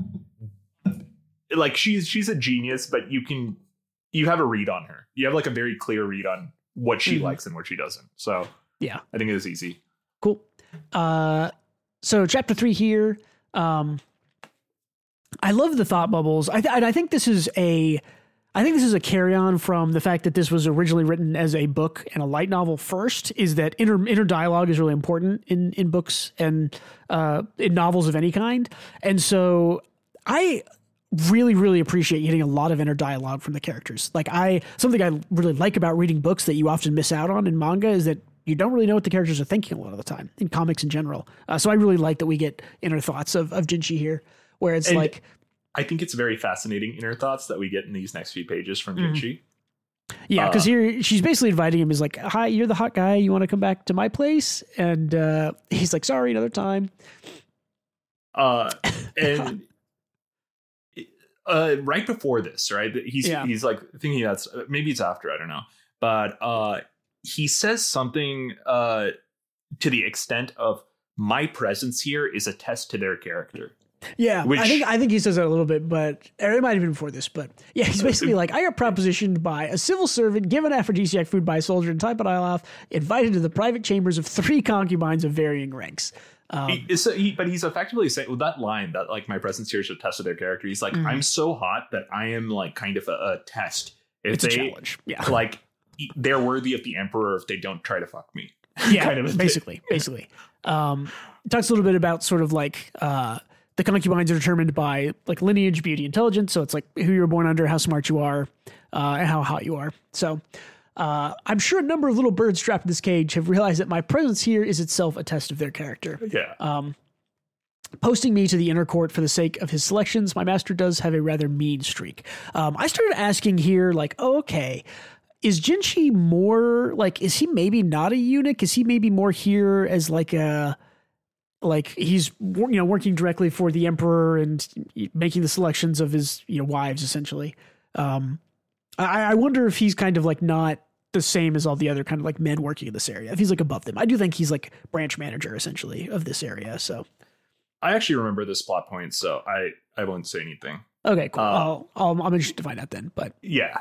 like she's a genius, but you have a read on her. You have like a very clear read on what she likes and what she doesn't. So yeah, I think it is easy. Cool. So chapter 3 here. I love the thought bubbles. I think this is a carry on from the fact that this was originally written as a book and a light novel first, is that inner dialogue is really important in books and in novels of any kind. And so I really, really appreciate getting a lot of inner dialogue from the characters. Like something I really like about reading books that you often miss out on in manga is that you don't really know what the characters are thinking a lot of the time in comics in general. So I really like that we get inner thoughts of Jinchi here, where it's like, I think it's very fascinating inner thoughts that we get in these next few pages from Jinchi. Yeah, because here she's basically inviting him, is like, hi, you're the hot guy, you want to come back to my place? And he's like, sorry, another time. And right before this, right, he's like thinking that's maybe it's after, I don't know, but he says something to the extent of, my presence here is a test to their character. Yeah, I think he says that a little bit, but it might have been before this. But yeah, he's basically like, I got propositioned by a civil servant, given aphrodisiac food by a soldier in Taipan, invited to the private chambers of 3 concubines of varying ranks. But he's effectively saying, with that line, that like, my presence here is a test of their character. He's like, I'm so hot that I am like kind of a test. It's a challenge. Yeah, like they're worthy of the emperor if they don't try to fuck me. Yeah, kind of basically. Talks a little bit about sort of like the concubines are determined by like lineage, beauty, intelligence. So it's like who you're born under, how smart you are, and how hot you are. So I'm sure a number of little birds trapped in this cage have realized that my presence here is itself a test of their character. Yeah. Posting me to the inner court for the sake of his selections, my master does have a rather mean streak. I started asking here, like, oh, okay, is Jinchi more like, is he maybe not a eunuch? Is he maybe more here as like he's, working directly for the emperor and making the selections of his, wives, essentially. I wonder if he's kind of like not the same as all the other kind of like men working in this area. If he's like above them, I do think he's like branch manager essentially of this area. So I actually remember this plot point, so I won't say anything. Okay, cool. I'm interested to find out then, but yeah.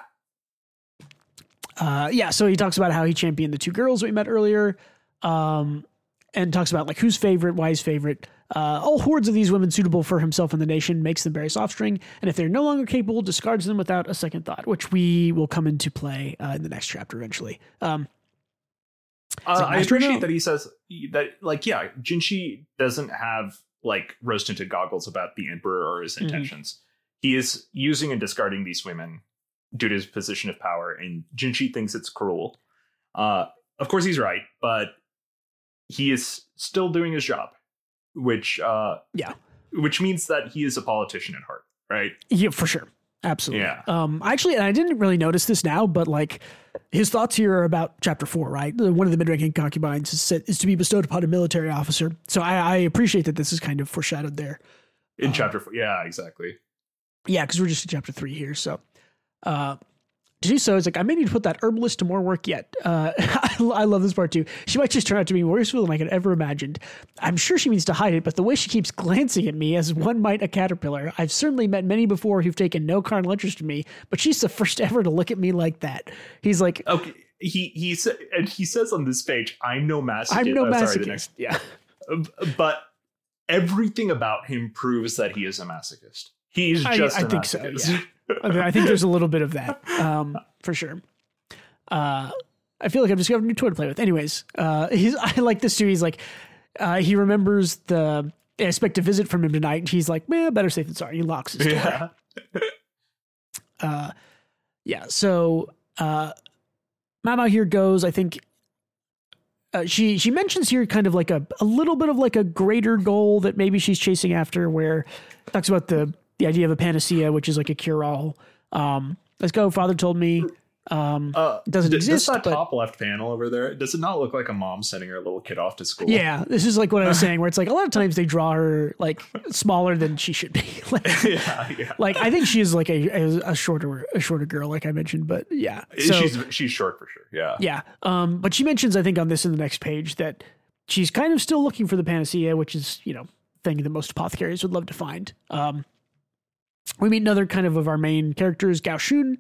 So he talks about how he championed the 2 girls that we met earlier. And talks about like who's favorite, why he's favorite. All hordes of these women suitable for himself and the nation, makes them Barry's offspring, and if they're no longer capable, discards them without a second thought, which we will come into play in the next chapter eventually. I appreciate that he says that, like, yeah, Jinchi doesn't have like rose-tinted goggles about the emperor or his intentions. He is using and discarding these women due to his position of power, and Jinchi thinks it's cruel. Of course, he's right, but he is still doing his job, which means that he is a politician at heart, right? Yeah, for sure. Absolutely. Yeah. Actually, and I didn't really notice this now, but like his thoughts here are about chapter 4, right? One of the mid-ranking concubines is to be bestowed upon a military officer. So I appreciate that this is kind of foreshadowed there. In chapter 4. Yeah, exactly. Yeah, because we're just in chapter 3 here. So to do so, it's like, I may need to put that herbalist to more work yet. I love this part too. She might just turn out to be more useful than I could ever imagined. I'm sure she means to hide it, but the way she keeps glancing at me as one might a caterpillar. I've certainly met many before who've taken no carnal interest in me, but she's the first ever to look at me like that. He's like, okay. He says on this page, I'm no masochist. I'm no masochist. Yeah. But everything about him proves that he is a masochist. He's just I think so. Yeah. I think there's a little bit of that, for sure. I feel like I've discovered a new toy to play with. Anyways, I like this too. He's like, he remembers I expect a visit from him tonight. And he's like, man, better safe than sorry. He locks his door. Yeah. So, Mama here goes, I think, she mentions here kind of like a little bit of like a greater goal that maybe she's chasing after, where talks about the idea of a panacea, which is like a cure-all. Let's go. Father told me doesn't exist. That top left panel over there, does it not look like a mom sending her little kid off to school? Yeah, this is like what I was saying, where it's like a lot of times they draw her like smaller than she should be. Like, yeah. Like I think she is like a shorter girl, like I mentioned, but yeah. So, she's short for sure. Yeah. Yeah. But she mentions, I think, on this in the next page that she's kind of still looking for the panacea, which is, thing that most apothecaries would love to find. We meet another kind of our main characters, Gao Shun.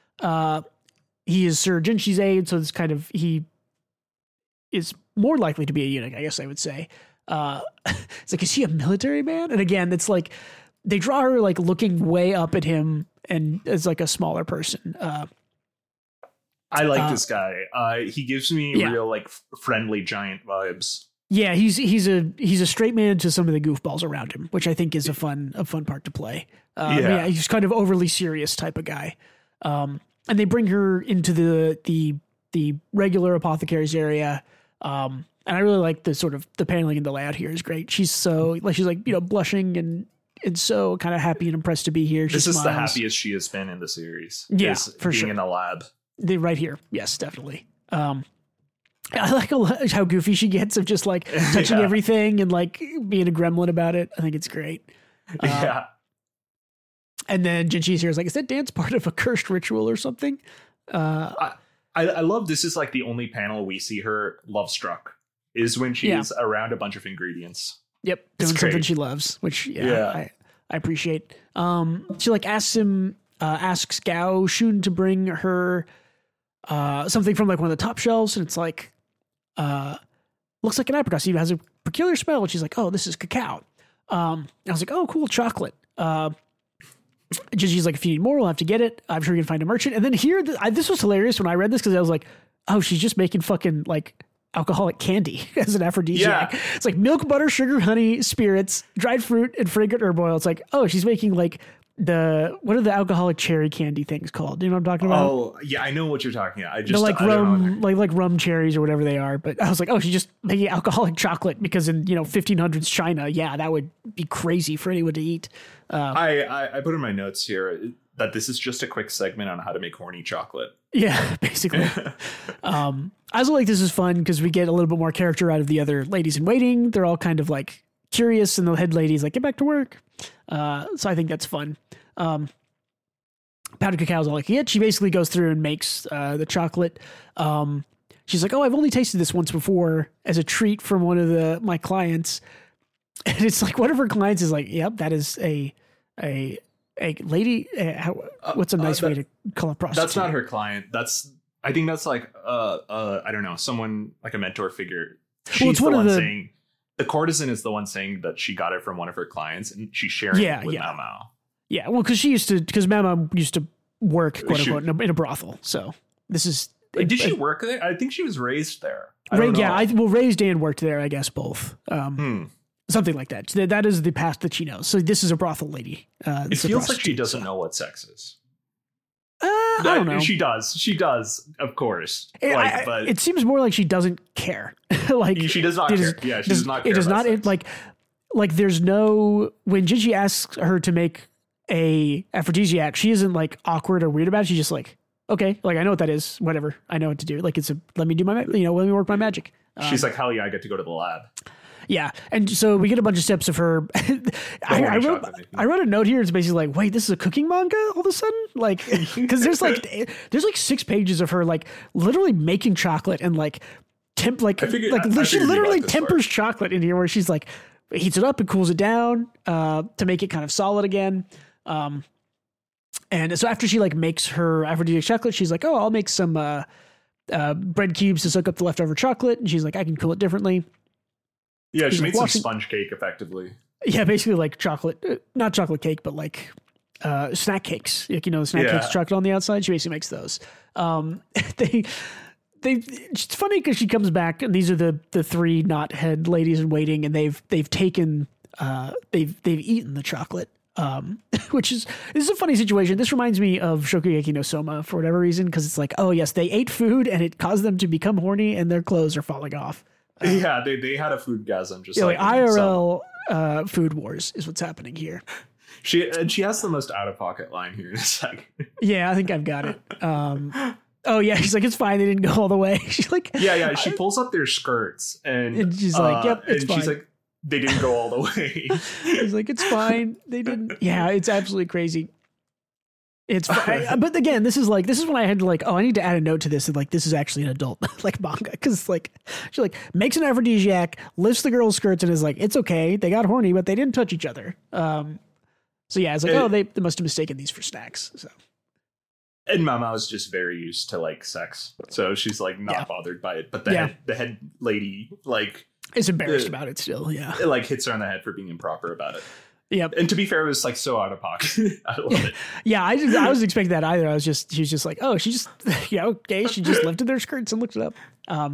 He is Sir Jinxi's aide, so it's kind of, he is more likely to be a eunuch, I guess I would say. It's like, is he a military man? And again, it's like, they draw her like looking way up at him and as like a smaller person. I like this guy. He gives me real like friendly giant vibes. Yeah, he's a straight man to some of the goofballs around him, which I think is a fun part to play. Yeah, he's kind of overly serious type of guy. And they bring her into the regular apothecaries area. And I really like the sort of the paneling and the layout here is great. She's like blushing and so kind of happy and impressed to be here. This is the happiest she has been in the series. Yeah, for sure. Being in a lab. Right here. Yes, definitely. I like how goofy she gets of just like touching everything and like being a gremlin about it. I think it's great. Yeah. And then Jinxi's here is like, is that dance part of a cursed ritual or something? I love this is like the only panel we see her love struck is when she's around a bunch of ingredients. Yep. Doing something she loves, which I appreciate. She like asks Gao Shun to bring her something from like one of the top shelves, and it's like looks like an apricot. It has a peculiar smell, and she's like, oh, this is cacao. I was like, oh, cool, chocolate. She's like, if you need more, we'll have to get it. I'm sure you can find a merchant. And then here, this was hilarious when I read this, because I was like, oh, she's just making fucking like alcoholic candy as an aphrodisiac. Yeah. It's like milk, butter, sugar, honey, spirits, dried fruit, and fragrant herb oil. It's like, oh, she's making like what are the alcoholic cherry candy things called? You know what I'm talking about? Oh, yeah, I know what you're talking about. Like rum, like rum cherries or whatever they are. But I was like, oh, she's just making alcoholic chocolate because in 1500s China, that would be crazy for anyone to eat. I put in my notes here that this is just a quick segment on how to make horny chocolate. Yeah, basically. I also like this is fun because we get a little bit more character out of the other ladies in waiting. They're all kind of like curious, and the head lady's like, get back to work. So I think that's fun. Powdered cacao's all like, yeah, she basically goes through and makes the chocolate. She's like, oh, I've only tasted this once before as a treat from one of my clients. And it's like one of her clients is like, yep, that is a lady. What's a nice way to call a prostitute? That's not her client. I think that's like I don't know, someone like a mentor figure. She's the one saying. The courtesan is the one saying that she got it from one of her clients, and she's sharing it with Mao Mao. Yeah, well, because Mao Mao used to work, quote unquote, in a brothel. So this is. Did she work there? I think she was raised there. Raised and worked there, I guess, both. Something like that. That is the past that she knows. So this is a brothel lady. It feels like she doesn't know what sex is. I don't know. She does, of course. But it seems more like she doesn't care. Like she does not care. Yeah, she does not care. It does not. Like there's no. When Jinxi asks her to make a aphrodisiac, she isn't like awkward or weird about it. She's just like, okay, like I know what that is. Whatever, I know what to do. Like let me do my, let me work my magic. She's like, hell yeah, I get to go to the lab. Yeah, and so we get a bunch of steps of her. I wrote a note here. It's basically like, wait, this is a cooking manga all of a sudden, like because there's like 6 pages of her like literally making chocolate and like she literally tempers chocolate in here, where she's like heats it up and cools it down to make it kind of solid again. And so after she like makes her aphrodisiac chocolate, she's like, oh, I'll make some bread cubes to soak up the leftover chocolate, and she's like, I can cool it differently. Yeah, she made some sponge cake effectively. Yeah, basically like chocolate, not chocolate cake, but like snack cakes. Like, the snack cakes chocolate on the outside. She basically makes those. It's funny because she comes back, and these are the 3 knothead ladies in waiting, and they've eaten the chocolate. This is a funny situation. This reminds me of Shokugeki no Soma for whatever reason, because it's like, oh yes, they ate food and it caused them to become horny and their clothes are falling off. They had a foodgasm, just like IRL food wars is what's happening here. She has the most out of pocket line here in a second. Yeah, I think I've got it. Oh yeah, she's like, it's fine. They didn't go all the way. She's like, yeah. She pulls up their skirts and she's like, yep, it's fine. She's like, they didn't go all the way. He's like, it's fine. They didn't. Yeah, it's absolutely crazy. It's but again, this is when I had to like, oh, I need to add a note to this, and like this is actually an adult like manga, because like she like makes an aphrodisiac, lifts the girl's skirts, and is like, it's okay, they got horny, but they didn't touch each other. So yeah, it's like, they must have mistaken these for snacks. So. And Mama is just very used to like sex, so she's like not bothered by it. But the head lady like is embarrassed about it still. Yeah, it like hits her on the head for being improper about it. Yeah, and to be fair, it was like so out of pocket. I love it. Yeah, I wasn't expecting that either. She was just like, oh, she just okay. She just lifted their skirts and looked it up.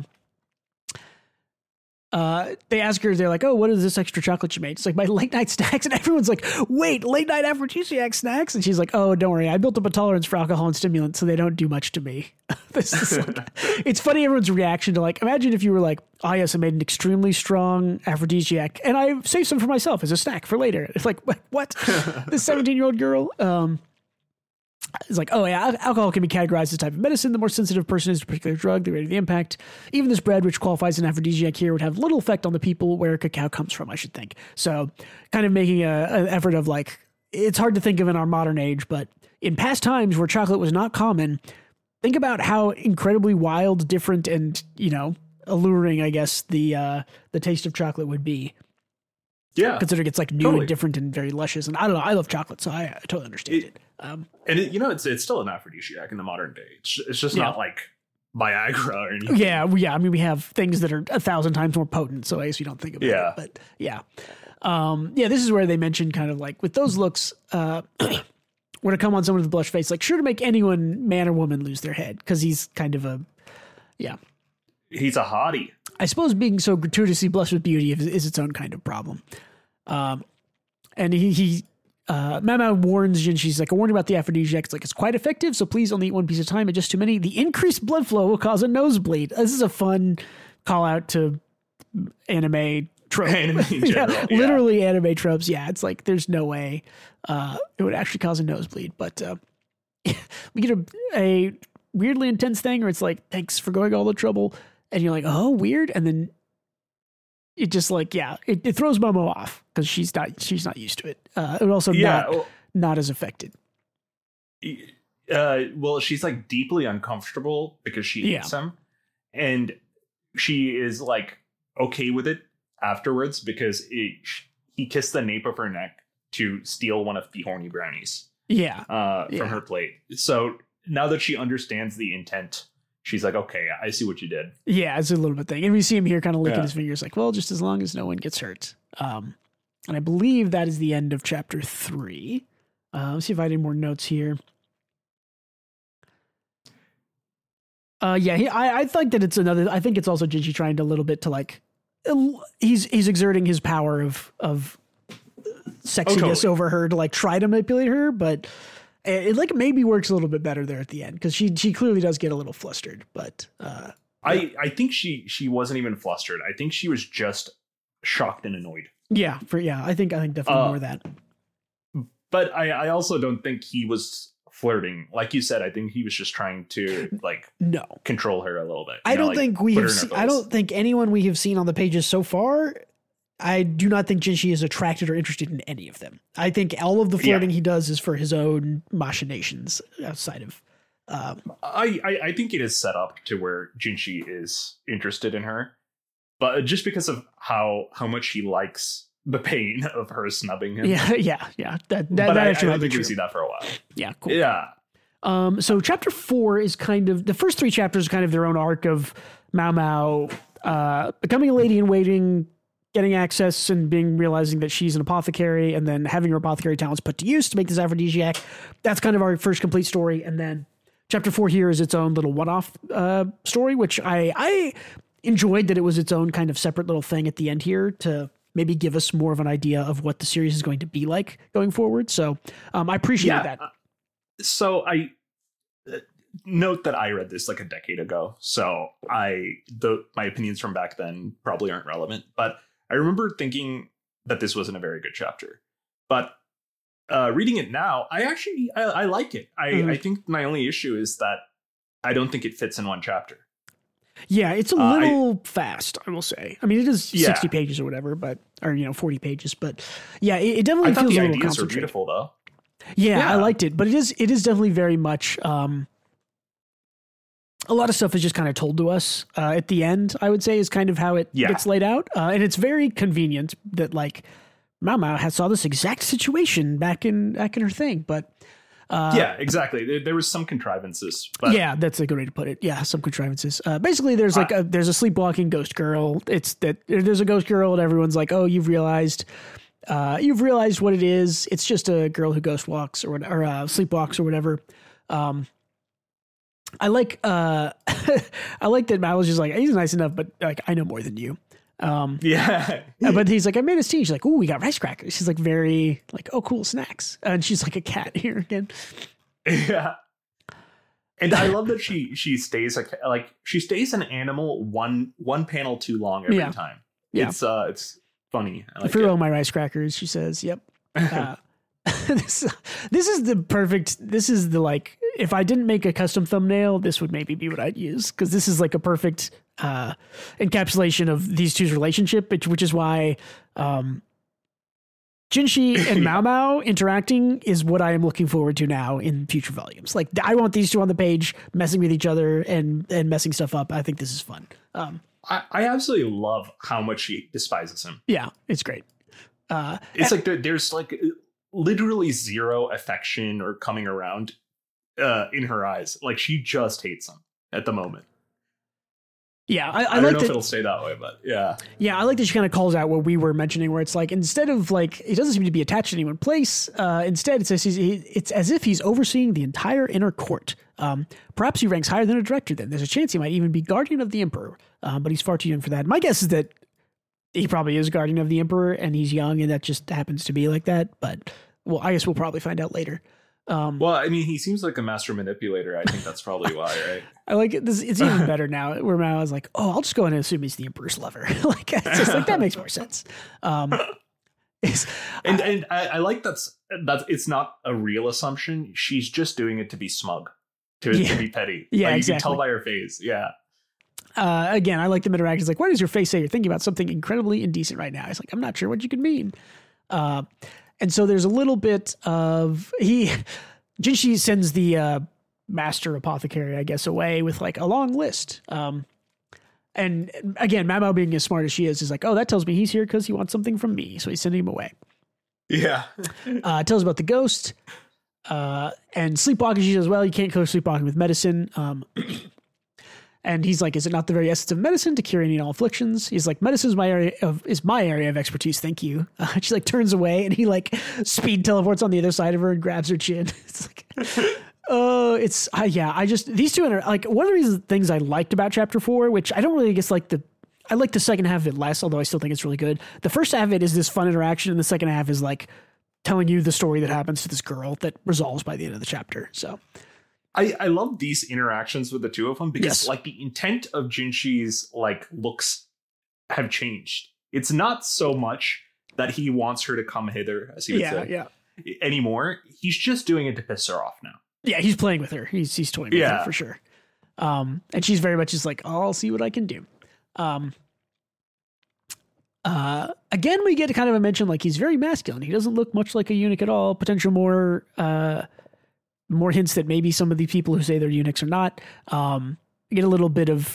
They ask her, they're like, oh, what is this extra chocolate you made? It's like, my late night snacks. And everyone's like, wait, late night aphrodisiac snacks? And she's like, oh, don't worry, I built up a tolerance for alcohol and stimulants, so they don't do much to me. This is like, it's funny, everyone's reaction to like, imagine if you were like, oh yes, I made an extremely strong aphrodisiac and I saved some for myself as a snack for later. It's like, what? This 17-year-old girl it's like, oh yeah, alcohol can be categorized as a type of medicine. The more sensitive person is to a particular drug, the greater the impact. Even this bread, which qualifies as an aphrodisiac here, would have little effect on the people where cacao comes from, I should think. So kind of making an effort of like, it's hard to think of in our modern age, but in past times where chocolate was not common, think about how incredibly wild, different, and, alluring, I guess, the taste of chocolate would be. Yeah. Considering it's like new and different and very luscious. And I don't know, I love chocolate, so I totally understand it. And it's still an aphrodisiac in the modern day. It's just not like Viagra or anything. Yeah. I mean, we have things that are 1,000 times more potent, so I guess you don't think about it. But yeah. This is where they mentioned kind of like with those looks, were to come on someone with a blush face, like sure to make anyone, man or woman, lose their head, because he's kind of he's a hottie. I suppose being so gratuitously blessed with beauty is its own kind of problem. And Mama warns Jin, she's like, I warned about the aphrodisiac. It's like, it's quite effective, so please only eat one piece at a time and just too many. The increased blood flow will cause a nosebleed. This is a fun call out to anime trope. Literally anime tropes. Yeah, it's like, there's no way it would actually cause a nosebleed. But we get a weirdly intense thing where it's like, thanks for going all the trouble. And you're like, oh, weird. And then it just like, it throws Momo off because she's not used to it. And also not as affected. Well, she's like deeply uncomfortable because she eats him, and she is like okay with it afterwards because he kissed the nape of her neck to steal one of the horny brownies. From her plate. So now that she understands the intent, she's like, okay, I see what you did. Yeah, it's a little bit thing. And we see him here kind of licking his fingers like, well, just as long as no one gets hurt. And I believe that is the end of chapter 3. Let's see if I had any more notes here. I think that I think it's also Jinchi trying to a little bit to like, he's exerting his power of sexiness over her to like try to manipulate her, but it like maybe works a little bit better there at the end because she clearly does get a little flustered. But I think she wasn't even flustered. I think she was just shocked and annoyed. I think definitely more of that. But I also don't think he was flirting. Like you said, I think he was just trying to like No. control her a little bit. I don't think we have I don't think anyone we have seen on the pages so far, I do not think Jinshi is attracted or interested in any of them. I think all of the flirting he does is for his own machinations outside of I think it is set up to where Jinshi is interested in her, but just because of how much he likes the pain of her snubbing him. Yeah. That I think we see that for a while. Yeah, cool. Yeah. So chapter 4 is kind of the first 3 chapters are kind of their own arc of Mao Mao becoming a lady in waiting, getting access and realizing that she's an apothecary, and then having her apothecary talents put to use to make this aphrodisiac. That's kind of our first complete story, and then chapter 4 here is its own little one-off story, which I enjoyed that it was its own kind of separate little thing at the end here to maybe give us more of an idea of what the series is going to be like going forward. So I appreciate that. So I note that I read this like a decade ago. So my opinions from back then probably aren't relevant, but I remember thinking that this wasn't a very good chapter, but reading it now, I like it. I think my only issue is that I don't think it fits in one chapter. Yeah, it's a little fast, I will say. I mean, it is 60 pages or whatever, or 40 pages, but yeah, it definitely feels a little concentrated. I thought the ideas were beautiful, though. Yeah, I liked it, but it is definitely very much. A lot of stuff is just kind of told to us at the end. I would say is kind of how it gets laid out, and it's very convenient that like Mao Mao saw this exact situation back in her thing, but. Yeah, exactly. There was some contrivances. But yeah, that's a good way to put it. Yeah, some contrivances. Basically, there's there's a sleepwalking ghost girl. It's that there's a ghost girl, and everyone's like, "Oh, you've realized what it is. It's just a girl who ghost walks or sleepwalks or whatever." I like I like that Mal was just like, he's nice enough, but like I know more than you. But he's like, I made a tea. She's like, ooh, we got rice crackers. She's like very like, oh, cool snacks. And she's like a cat here again. Yeah. And I love that she stays like she stays an animal one panel too long every time. Yeah. It's funny. I like for all my rice crackers, she says, yep. This is the like, if I didn't make a custom thumbnail, this would maybe be what I'd use. Cause this is like a perfect, encapsulation of these two's relationship, which is why, Jinshi and Mao Mao interacting is what I am looking forward to now in future volumes. Like I want these two on the page messing with each other and messing stuff up. I think this is fun. I absolutely love how much she despises him. Yeah, it's great. It's like there's like literally zero affection or coming around in her eyes. Like she just hates him at the moment. Yeah, I don't know if it'll stay that way, but yeah. Yeah, I like that she kind of calls out what we were mentioning, where it's like, instead of like, he doesn't seem to be attached to any one place. Instead, it's as if he's overseeing the entire inner court. Perhaps he ranks higher than a director then. There's a chance he might even be guardian of the emperor, but he's far too young for that. My guess is that he probably is guardian of the emperor and he's young and that just happens to be like that. But, well, I guess we'll probably find out later. Well, I mean, he seems like a master manipulator. I think that's probably why, right? I like it. It's even better now where Mao is like, oh, I'll just go in and assume he's the emperor's lover. Like, it's just like, that makes more sense. And I like that it's not a real assumption. She's just doing it to be smug, to be petty. Yeah, like, exactly. You can tell by her face. Yeah. Again, I like the interaction. It's like, what does your face say? You're thinking about something incredibly indecent right now. It's like, I'm not sure what you could mean. And so there's a little bit of Jinshi sends the master apothecary, I guess, away with like a long list. And again, Mao Mao being as smart as she is like, oh, that tells me he's here because he wants something from me. So he's sending him away. Yeah. Tells about the ghost and sleepwalking. She says, well, you can't go sleepwalking with medicine. And he's like, is it not the very essence of medicine to cure any and all afflictions? He's like, medicine is my area of expertise. Thank you. She like turns away and he like speed teleports on the other side of her and grabs her chin. It's like, these two are like one of the things I liked about chapter 4, which I don't really guess I like the second half of it less, although I still think it's really good. The first half of it is this fun interaction. And the second half is like telling you the story that happens to this girl that resolves by the end of the chapter. So I love these interactions with the two of them because like the intent of Jinshi's like looks have changed. It's not so much that he wants her to come hither, as he would say. Yeah. anymore. He's just doing it to piss her off now. Yeah, he's playing with her. He's toying with her for sure. And she's very much just like, oh, I'll see what I can do. Again, we get kind of a mention like he's very masculine. He doesn't look much like a eunuch at all. Potential more hints that maybe some of the people who say they're eunuchs are not. We get a little bit of,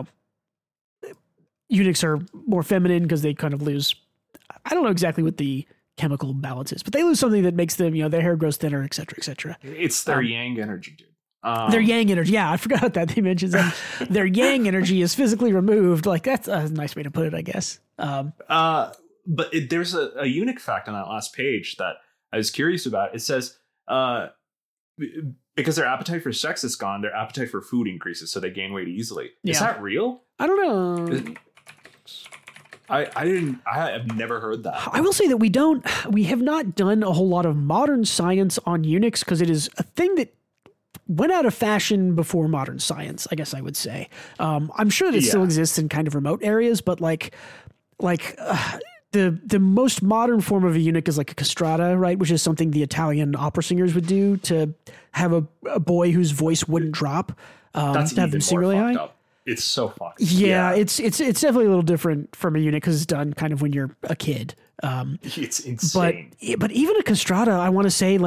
eunuchs are more feminine because they kind of lose. I don't know exactly what the chemical balance is, but they lose something that makes them, their hair grows thinner, et cetera, et cetera. It's their yang energy, dude. Their yang energy. Yeah, I forgot that they mentioned that their yang energy is physically removed. Like, that's a nice way to put it, I guess. But there's a eunuch fact on that last page that I was curious about. It says, because their appetite for sex is gone, their appetite for food increases, so they gain weight easily. Yeah. Is that real? I don't know. I have never heard that. I will say that we have not done a whole lot of modern science on eunuchs because it is a thing that went out of fashion before modern science, I guess I would say. I'm sure that it still exists in kind of remote areas, but the most modern form of a eunuch is like a castrata, right? Which is something the Italian opera singers would do to have a boy whose voice wouldn't drop. That's to have them sing really high. Up. It's so fucked. Yeah, it's definitely a little different from a eunuch because it's done kind of when you're a kid. It's insane. But even a castrata, I want to say,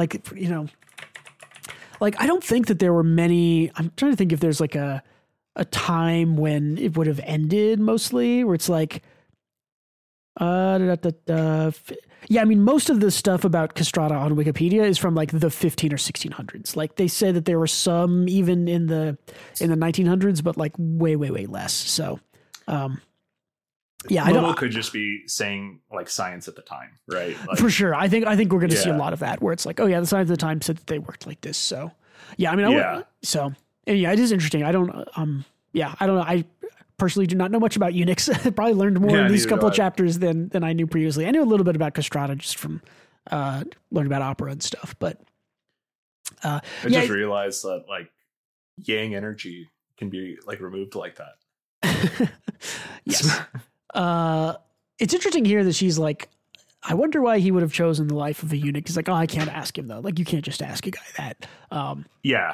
I don't think that there were many. I'm trying to think if there's like a time when it would have ended mostly, where it's like, yeah, I mean, most of the stuff about castrata on Wikipedia is from like the 15 or 1600s. Like they say that there were some even in the 1900s, but like way less. So, yeah, Momo could just be saying like science at the time, right? Like, for sure. I think we're going to see a lot of that where it's like, oh yeah, the science at the time said that they worked like this. So yeah, I mean, it is interesting. I don't know. I personally do not know much about eunuchs. I probably learned more in these couple of chapters than I knew previously. I knew a little bit about castrata just from learning about opera and stuff, but I just realized that like yang energy can be like removed like that. Yes. It's interesting here that she's like, I wonder why he would have chosen the life of a eunuch. He's like, oh, I can't ask him though. Like you can't just ask a guy that. Yeah.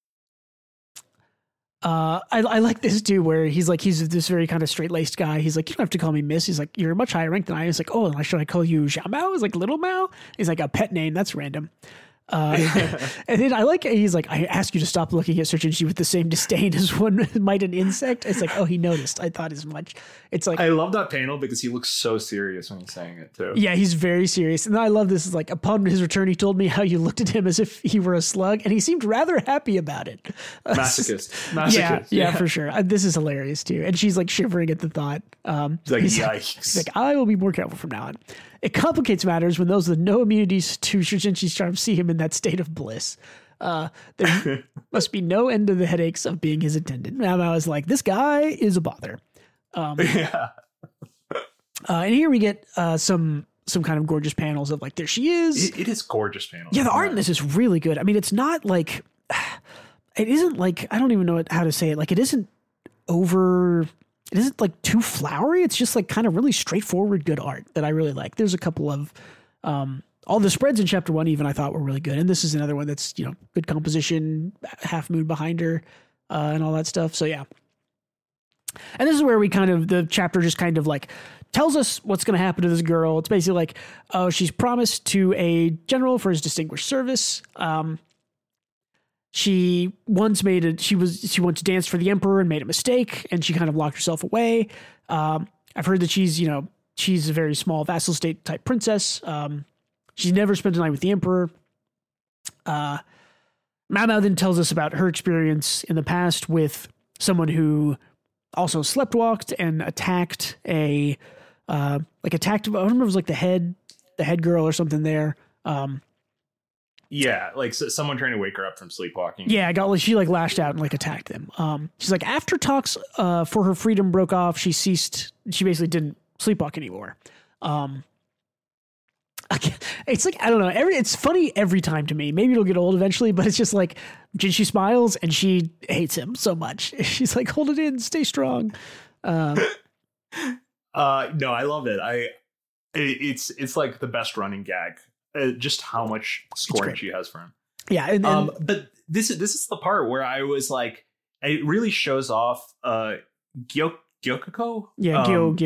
I like this too, where he's this very kind of straight laced guy. He's like, you don't have to call me Miss. He's like, you're much higher ranked than I am. He's like, oh, should I call you Xiaomao? He's like, Little Mao. He's like, a pet name. That's random. And then he's like, I ask you to stop looking at Sir Jinshi with the same disdain as one might an insect. It's like, oh, he noticed. I thought as much. It's like, I love that panel because he looks so serious when he's saying it too. Yeah, he's very serious. And I love this. Is like, upon his return, he told me how you looked at him as if he were a slug, and he seemed rather happy about it. Masochist. Yeah, for sure. This is hilarious too. And she's like shivering at the thought. He's like, yikes. He's like, I will be more careful from now on. It complicates matters when those with no immunities to Sir Jinshi's charm see him in that state of bliss. There must be no end to the headaches of being his attendant. Now I was like, this guy is a bother. And here we get some kind of gorgeous panels of like, there she is. It is gorgeous panels. Yeah, the art in this is really good. I mean, it's not like, it isn't like, I don't even know how to say it. Like, it isn't like too flowery. It's just like kind of really straightforward, good art that I really like. There's a couple of, all the spreads in chapter 1 even I thought were really good. And this is another one that's, good composition, half moon behind her, and all that stuff. So yeah. And this is where the chapter just kind of like tells us what's going to happen to this girl. It's basically like, oh, she's promised to a general for his distinguished service. She once danced for the emperor and made a mistake, and she kind of locked herself away. I've heard that she's a very small vassal state type princess. She's never spent a night with the emperor. Mao Mao then tells us about her experience in the past with someone who also sleptwalked and attacked I don't remember, it was like the head girl or something there. Yeah, like someone trying to wake her up from sleepwalking. Yeah, she lashed out and attacked them. She's like, after talks for her freedom broke off, she basically didn't sleepwalk anymore. It's like, I don't know. It's funny every time to me. Maybe it'll get old eventually, but it's just like Jinshi smiles and she hates him so much. She's like, hold it in, stay strong. No, I love it. It's like the best running gag just how much scorn she has for him. Yeah, and but this is the part where I was like, it really shows off Gyokyo. Yeah,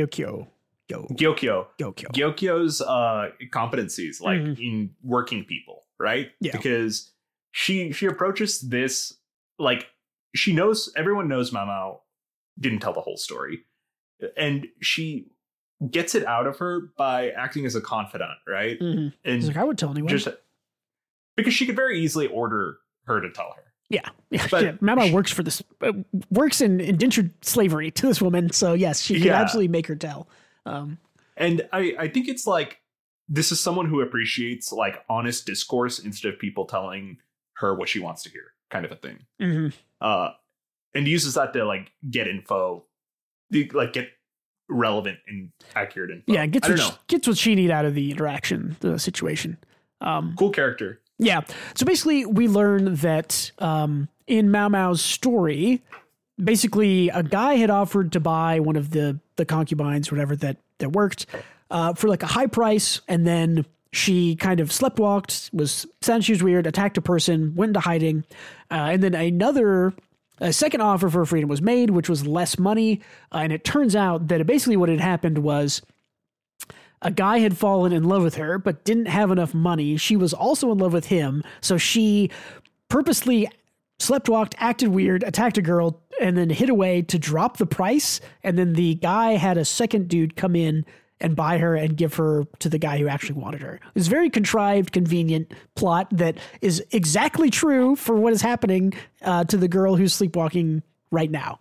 Gyokyo's competencies, like in working people, right? Yeah. Because she approaches this like everyone knows Mamao didn't tell the whole story, and she gets it out of her by acting as a confidant, right? Mm-hmm. And he's like, I would tell anyone, just because she could very easily order her to tell her. Yeah, but Mamao works in indentured slavery to this woman, so yes, she could absolutely make her tell. And I think it's like, this is someone who appreciates like honest discourse instead of people telling her what she wants to hear, kind of a thing. Mm-hmm. And uses that to like get info, like get relevant and accurate info. Yeah, gets what she need out of the interaction, the situation. Cool character. Yeah. So basically, we learn that in Mao Mao's story, basically a guy had offered to buy one of the concubines, whatever that worked, for like a high price, and then she kind of sleptwalked, sounded she was weird, attacked a person, went into hiding, and then a second offer for freedom was made, which was less money, and it turns out that basically what had happened was a guy had fallen in love with her, but didn't have enough money. She was also in love with him, so she purposely sleptwalked, acted weird, attacked a girl, and then hid away to drop the price, and then the guy had a second dude come in and buy her and give her to the guy who actually wanted her. It was a very contrived, convenient plot that is exactly true for what is happening to the girl who's sleepwalking right now.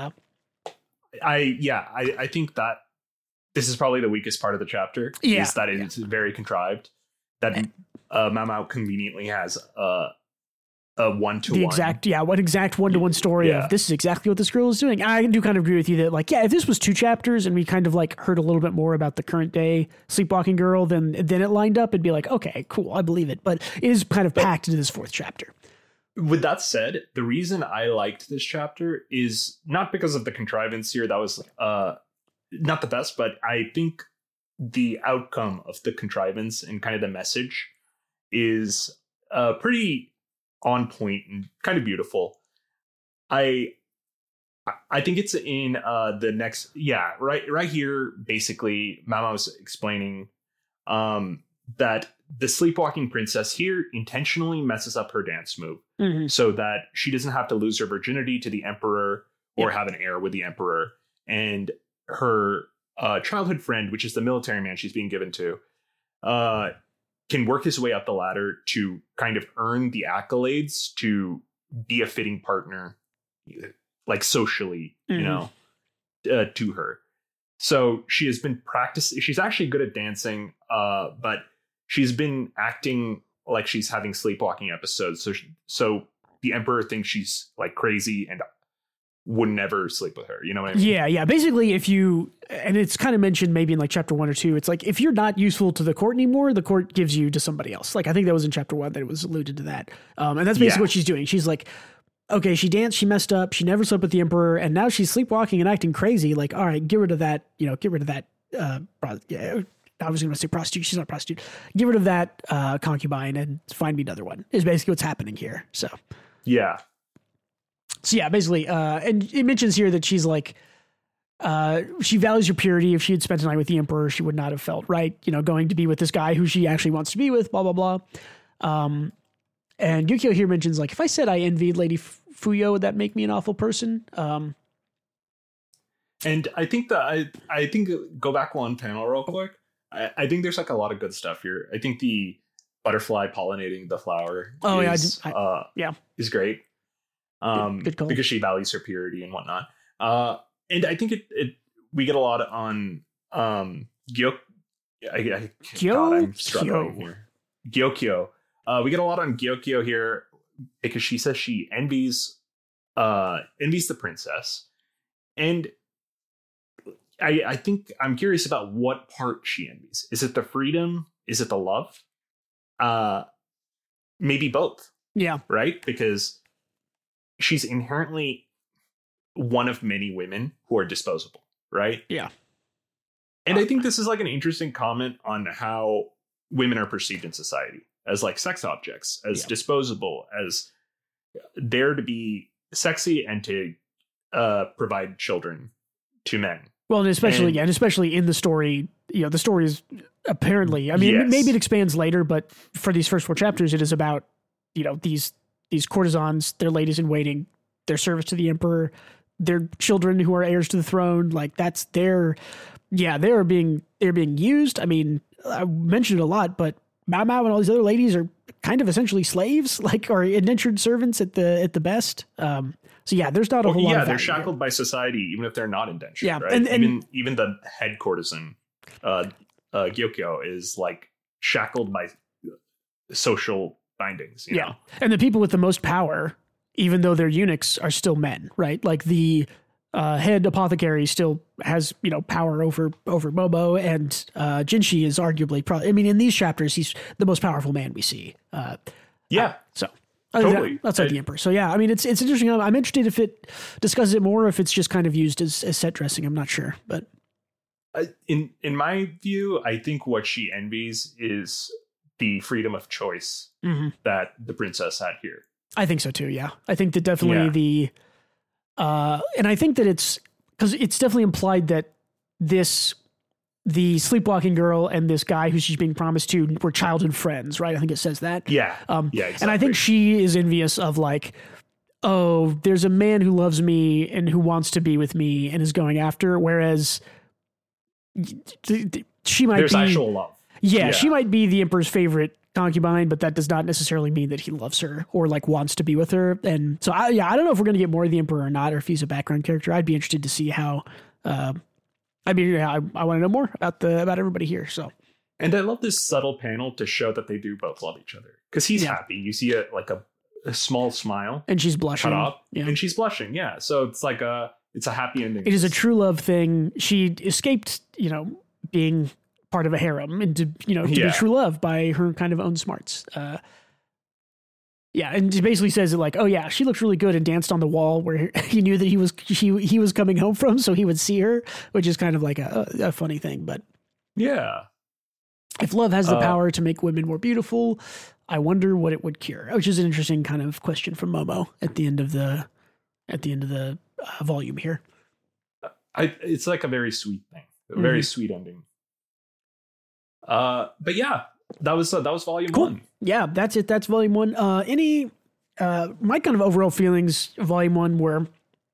I think that this is probably the weakest part of the chapter. Yeah. Is that it's very contrived. That Mamao conveniently has a one-to-one. What exact one-to-one story of this is exactly what this girl is doing. I do kind of agree with you that, like, if this was 2 chapters and we kind of like heard a little bit more about the current day sleepwalking girl, then it lined up, it'd be like, okay, cool, I believe it. But it is kind of packed into this 4th chapter. With that said, the reason I liked this chapter is not because of the contrivance here. That was not the best, but I think the outcome of the contrivance and kind of the message is pretty on point and kind of beautiful. I think it's in the next, right here. Basically, Mama's explaining that the sleepwalking princess here intentionally messes up her dance move so that she doesn't have to lose her virginity to the emperor or have an heir with the emperor. And her childhood friend, which is the military man she's being given to, can work his way up the ladder to kind of earn the accolades to be a fitting partner, like socially, to her. So she has been practicing. She's actually good at dancing, but she's been acting like she's having sleepwalking episodes. So the emperor thinks she's like crazy and would never sleep with her. You know what I mean? Yeah. Basically, and it's kind of mentioned maybe in like chapter 1 or 2, it's like, if you're not useful to the court anymore, the court gives you to somebody else. Like, I think that was in chapter 1 that it was alluded to that. And that's basically what she's doing. She's like, okay, she danced, she messed up, she never slept with the emperor, and now she's sleepwalking and acting crazy. Like, all right, get rid of that, I was going to say prostitute. She's not a prostitute. Get rid of that concubine and find me another one, is basically what's happening here. So, yeah. So yeah, basically, and it mentions here that she's like, she values her purity. If she had spent a night with the emperor, she would not have felt right, going to be with this guy who she actually wants to be with, blah, blah, blah. And Yukio here mentions, like, if I said I envied Lady Fuyo, would that make me an awful person? And I think that I think go back one panel real quick. I think there's like a lot of good stuff here. I think the butterfly pollinating the flower is great. Good call. Because she values her purity and whatnot. And I think we get a lot on Gyokyo. I'm struggling here. Gyokyo. We get a lot on Gyokyo here because she says she envies the princess. And I think I'm curious about what part she envies. Is it the freedom? Is it the love? Maybe both. Yeah. Right? Because she's inherently one of many women who are disposable, right? Yeah. And I think this is like an interesting comment on how women are perceived in society as like sex objects, as disposable, as there to be sexy and to provide children to men. Well, and especially in the story, the story is apparently, I mean, maybe it expands later, but for these first 4 chapters, it is about, these courtesans, their ladies in waiting, their service to the emperor, their children who are heirs to the throne. Like that's they're being used. I mean, I mentioned it a lot, but Mao Mao and all these other ladies are kind of essentially slaves, like, or indentured servants at the best. So yeah, there's not a whole lot. Yeah, they're shackled by society, even if they're not indentured. Yeah, right? And even the head courtesan, Gyokyo, is like shackled by social bindings. You know? And the people with the most power, even though they're eunuchs, are still men, right? Like the head apothecary still has power over Momo, and Jinshi is arguably in these chapters he's the most powerful man we see. So. Totally. Outside the emperor. So yeah, I mean, it's interesting. I'm interested if it discusses it more, or if it's just kind of used as set dressing. I'm not sure, but in my view, I think what she envies is the freedom of choice that the princess had here. I think so too. Yeah, I think that definitely and I think that it's because it's definitely implied that the sleepwalking girl and this guy who she's being promised to were childhood friends, right? I think it says that. Yeah. Exactly. And I think she is envious of like, oh, there's a man who loves me and who wants to be with me and is going after, whereas she might there's actual love. Yeah, she might be the emperor's favorite concubine, but that does not necessarily mean that he loves her or like wants to be with her. And so I don't know if we're going to get more of the emperor or not, or if he's a background character. I'd be interested to see how, I want to know more about everybody here. So, and I love this subtle panel to show that they do both love each other, because he's happy. You see a small smile, and she's blushing. Cut off, and she's blushing. Yeah, so it's like it's a happy ending. It is a true love thing. She escaped, being part of a harem into to be true love by her kind of own smarts. Yeah, and he basically says it like, oh yeah, she looked really good and danced on the wall where he knew that he was coming home from, so he would see her, which is kind of like a funny thing. But yeah, if love has the power to make women more beautiful, I wonder what it would cure. Which is an interesting kind of question from Momo at the end of the volume here. It's like a very sweet thing, a very sweet ending. But yeah. That was volume 1. Yeah, that's it. That's volume 1. My kind of overall feelings of volume 1 were,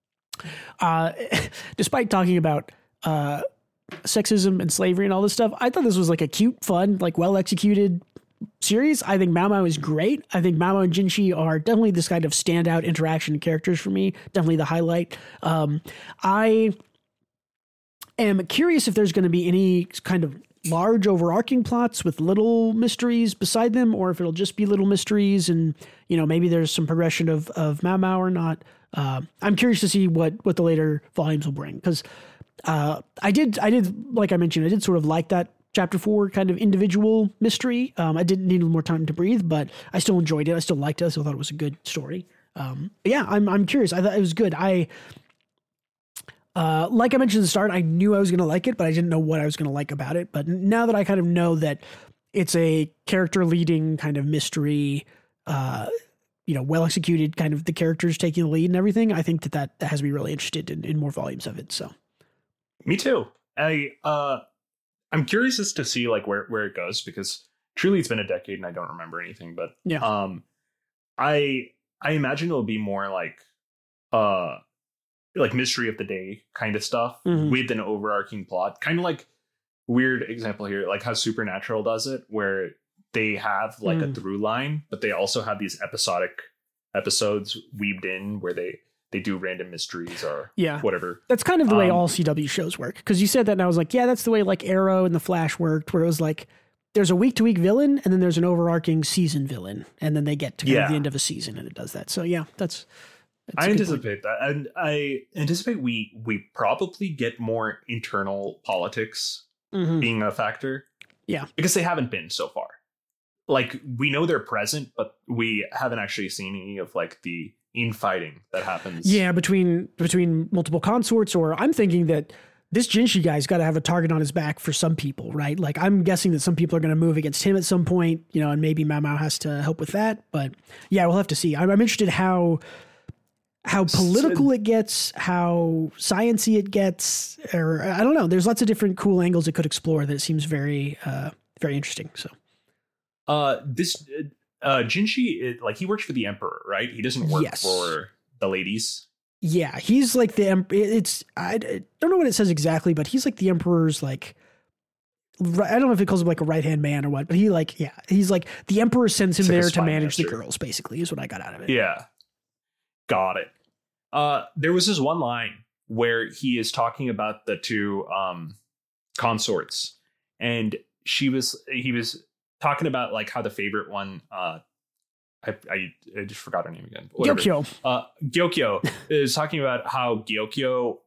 despite talking about sexism and slavery and all this stuff, I thought this was like a cute, fun, like well executed series. I think Mao Mao is great. I think Mao Mao and Jinshi are definitely this kind of standout interaction characters for me. Definitely the highlight. I am curious if there's going to be any kind of large overarching plots with little mysteries beside them, or if it'll just be little mysteries and maybe there's some progression of Mao Mao or not. I'm curious to see what the later volumes will bring, because I did like I mentioned, I did sort of like that chapter 4 kind of individual mystery. I didn't need more time to breathe, but I still enjoyed it. I still liked it. I still thought it was a good story. Yeah, I'm curious. I thought it was good. Like I mentioned at the start, I knew I was going to like it, but I didn't know what I was going to like about it. But now that I kind of know that it's a character leading kind of mystery, well executed, kind of the characters taking the lead and everything, I think that has me really interested in more volumes of it. So, me too. I'm curious as to see like where it goes, because truly it's been a decade and I don't remember anything. But I imagine it'll be more like mystery of the day kind of stuff with an overarching plot, kind of like weird example here, like how Supernatural does it, where they have like a through line, but they also have these episodic episodes weaved in where they do random mysteries or whatever. That's kind of the way all CW shows work. Because you said that and I was like, yeah, that's the way like Arrow and The Flash worked, where it was like there's a week-to-week villain and then there's an overarching season villain, and then they get to kind of the end of a season and it does that. So yeah, I anticipate that, and I anticipate we probably get more internal politics being a factor. Yeah, because they haven't been so far. Like, we know they're present, but we haven't actually seen any of like the infighting that happens. Yeah, between multiple consorts, or I'm thinking that this Jinshi guy's got to have a target on his back for some people, right? Like, I'm guessing that some people are going to move against him at some point, you know, and maybe Mao Mao has to help with that. But yeah, we'll have to see. I'm interested how political it gets, how sciencey it gets, or I don't know. There's lots of different cool angles it could explore that it seems very, very interesting. So, this Jinshi, like, he works for the Emperor, right? He doesn't work for the ladies. Yeah, he's like the it's I don't know what it says exactly, but he's like the Emperor's like, I don't know if it calls him like a right-hand man or what, but he's like the Emperor sends him there to manage the girls, basically, is what I got out of it. Yeah. Got it. There was this one line where he is talking about the two consorts, and he was talking about like how the favorite one, I just forgot her name again. Gyokyo. Gyokyo is talking about how Gyokyo,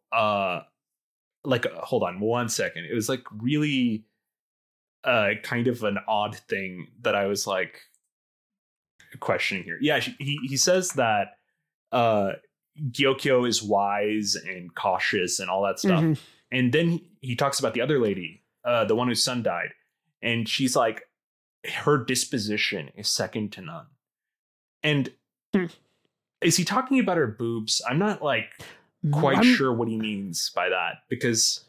hold on 1 second. It was like really kind of an odd thing that I was like questioning here. Yeah, he says that Gyokyo is wise and cautious and all that stuff. Mm-hmm. And then he talks about the other lady, the one whose son died. And she's like, her disposition is second to none. And is he talking about her boobs? I'm not like quite sure what he means by that, because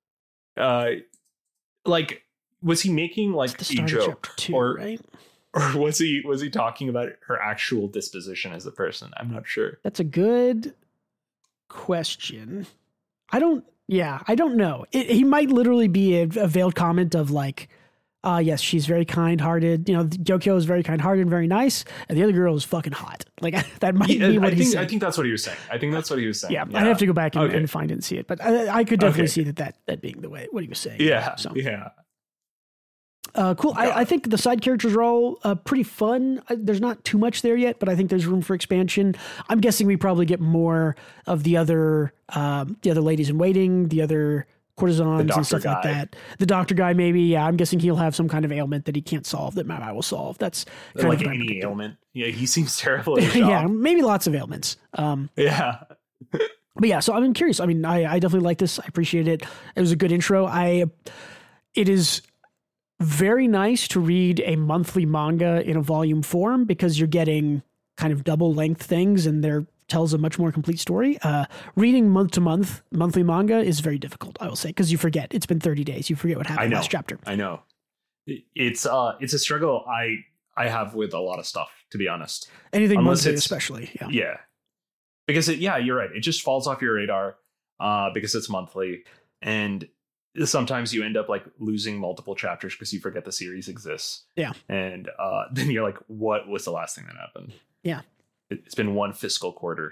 like, was he making like a joke, or right? Or was he talking about her actual disposition as a person? I'm not sure. That's a good question. I don't know. He might literally be a veiled comment of like, yes, she's very kind-hearted. You know, Gyokyo is very kind-hearted and very nice, and the other girl is fucking hot. Like, that might be what he's saying. I think that's what he was saying. Yeah, I have to go back and find it and see it, but I could definitely see that being the way what he was saying. Yeah, so. Yeah. Cool. I think the side characters are all pretty fun. There's not too much there yet, but I think there's room for expansion. I'm guessing we probably get more of the other ladies in waiting, the other courtesans and stuff like that. The doctor guy, maybe. Yeah, I'm guessing he'll have some kind of ailment that he can't solve that Mao Mao will solve. That's kind like any ailment. Yeah, he seems terrible at his job. Yeah, maybe lots of ailments. Yeah. But yeah, so I'm curious. I mean, I definitely like this. I appreciate it. It was a good intro. It is very nice to read a monthly manga in a volume form, because you're getting kind of double length things, and they're tells a much more complete story. Reading monthly manga is very difficult, I will say, because you forget. It's been 30 days. You forget what happened last chapter. I know. It's a struggle I have with a lot of stuff, to be honest. Anything monthly especially. Yeah. Yeah. Because you're right. It just falls off your radar because it's monthly. And sometimes you end up like losing multiple chapters because you forget the series exists. Yeah. And then you're like, what was the last thing that happened? Yeah. It's been one fiscal quarter.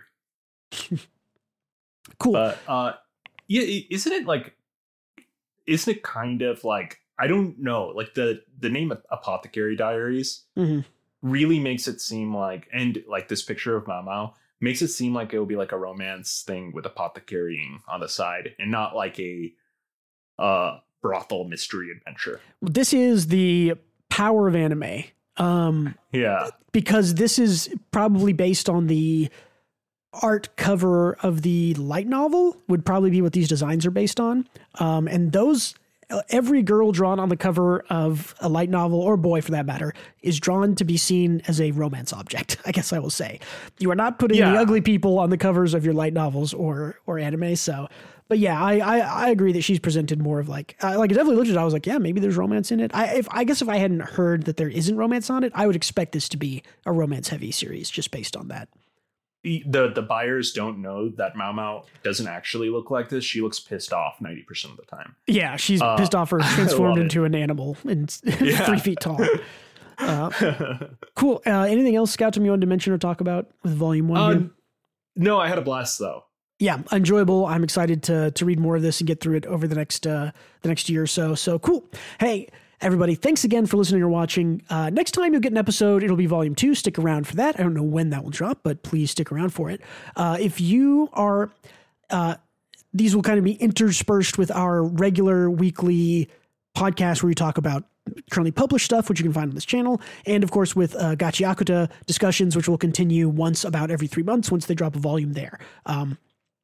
Cool. But yeah, isn't it kind of like, I don't know, like the name of Apothecary Diaries really makes it seem like, and like this picture of Mao Mao makes it seem like it will be like a romance thing with apothecarying on the side, and not like a brothel mystery adventure. This is the power of anime. Yeah, because this is probably based on the art cover of the light novel, would probably be what these designs are based on. And those, every girl drawn on the cover of a light novel, or boy for that matter, is drawn to be seen as a romance object, I guess I will say. You are not putting the ugly people on the covers of your light novels or anime. So, but yeah, I agree that she's presented more of like I definitely looked at it. I was like, yeah, maybe there's romance in it. I guess if I hadn't heard that there isn't romance on it, I would expect this to be a romance heavy series just based on that. The buyers don't know that Mao Mao doesn't actually look like this. She looks pissed off 90% of the time. Yeah, she's pissed off or transformed into an animal and 3 feet tall. Cool. Anything else, Scoutum, you wanted to mention or talk about with Volume 1 here? No, I had a blast though. Yeah, enjoyable. I'm excited to read more of this and get through it over the next year or so. So cool. Hey, everybody, thanks again for listening or watching. Next time you'll get an episode, it'll be Volume 2. Stick around for that. I don't know when that will drop, but please stick around for it. If you are, these will kind of be interspersed with our regular weekly podcast where we talk about currently published stuff, which you can find on this channel. And of course with Gachiakuta discussions, which will continue once about every 3 months once they drop a volume there.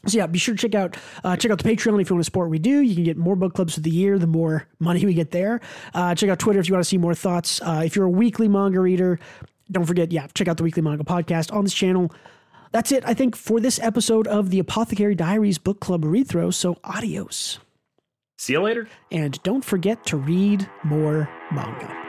So yeah, be sure to check out the Patreon if you want to support what we do. You can get more book clubs through the year, the more money we get there. Check out Twitter if you want to see more thoughts. If you're a weekly manga reader, don't forget, check out the Weekly Manga Podcast on this channel. That's it, I think, for this episode of the Apothecary Diaries Book Club Read-Through. So adios. See you later. And don't forget to read more manga.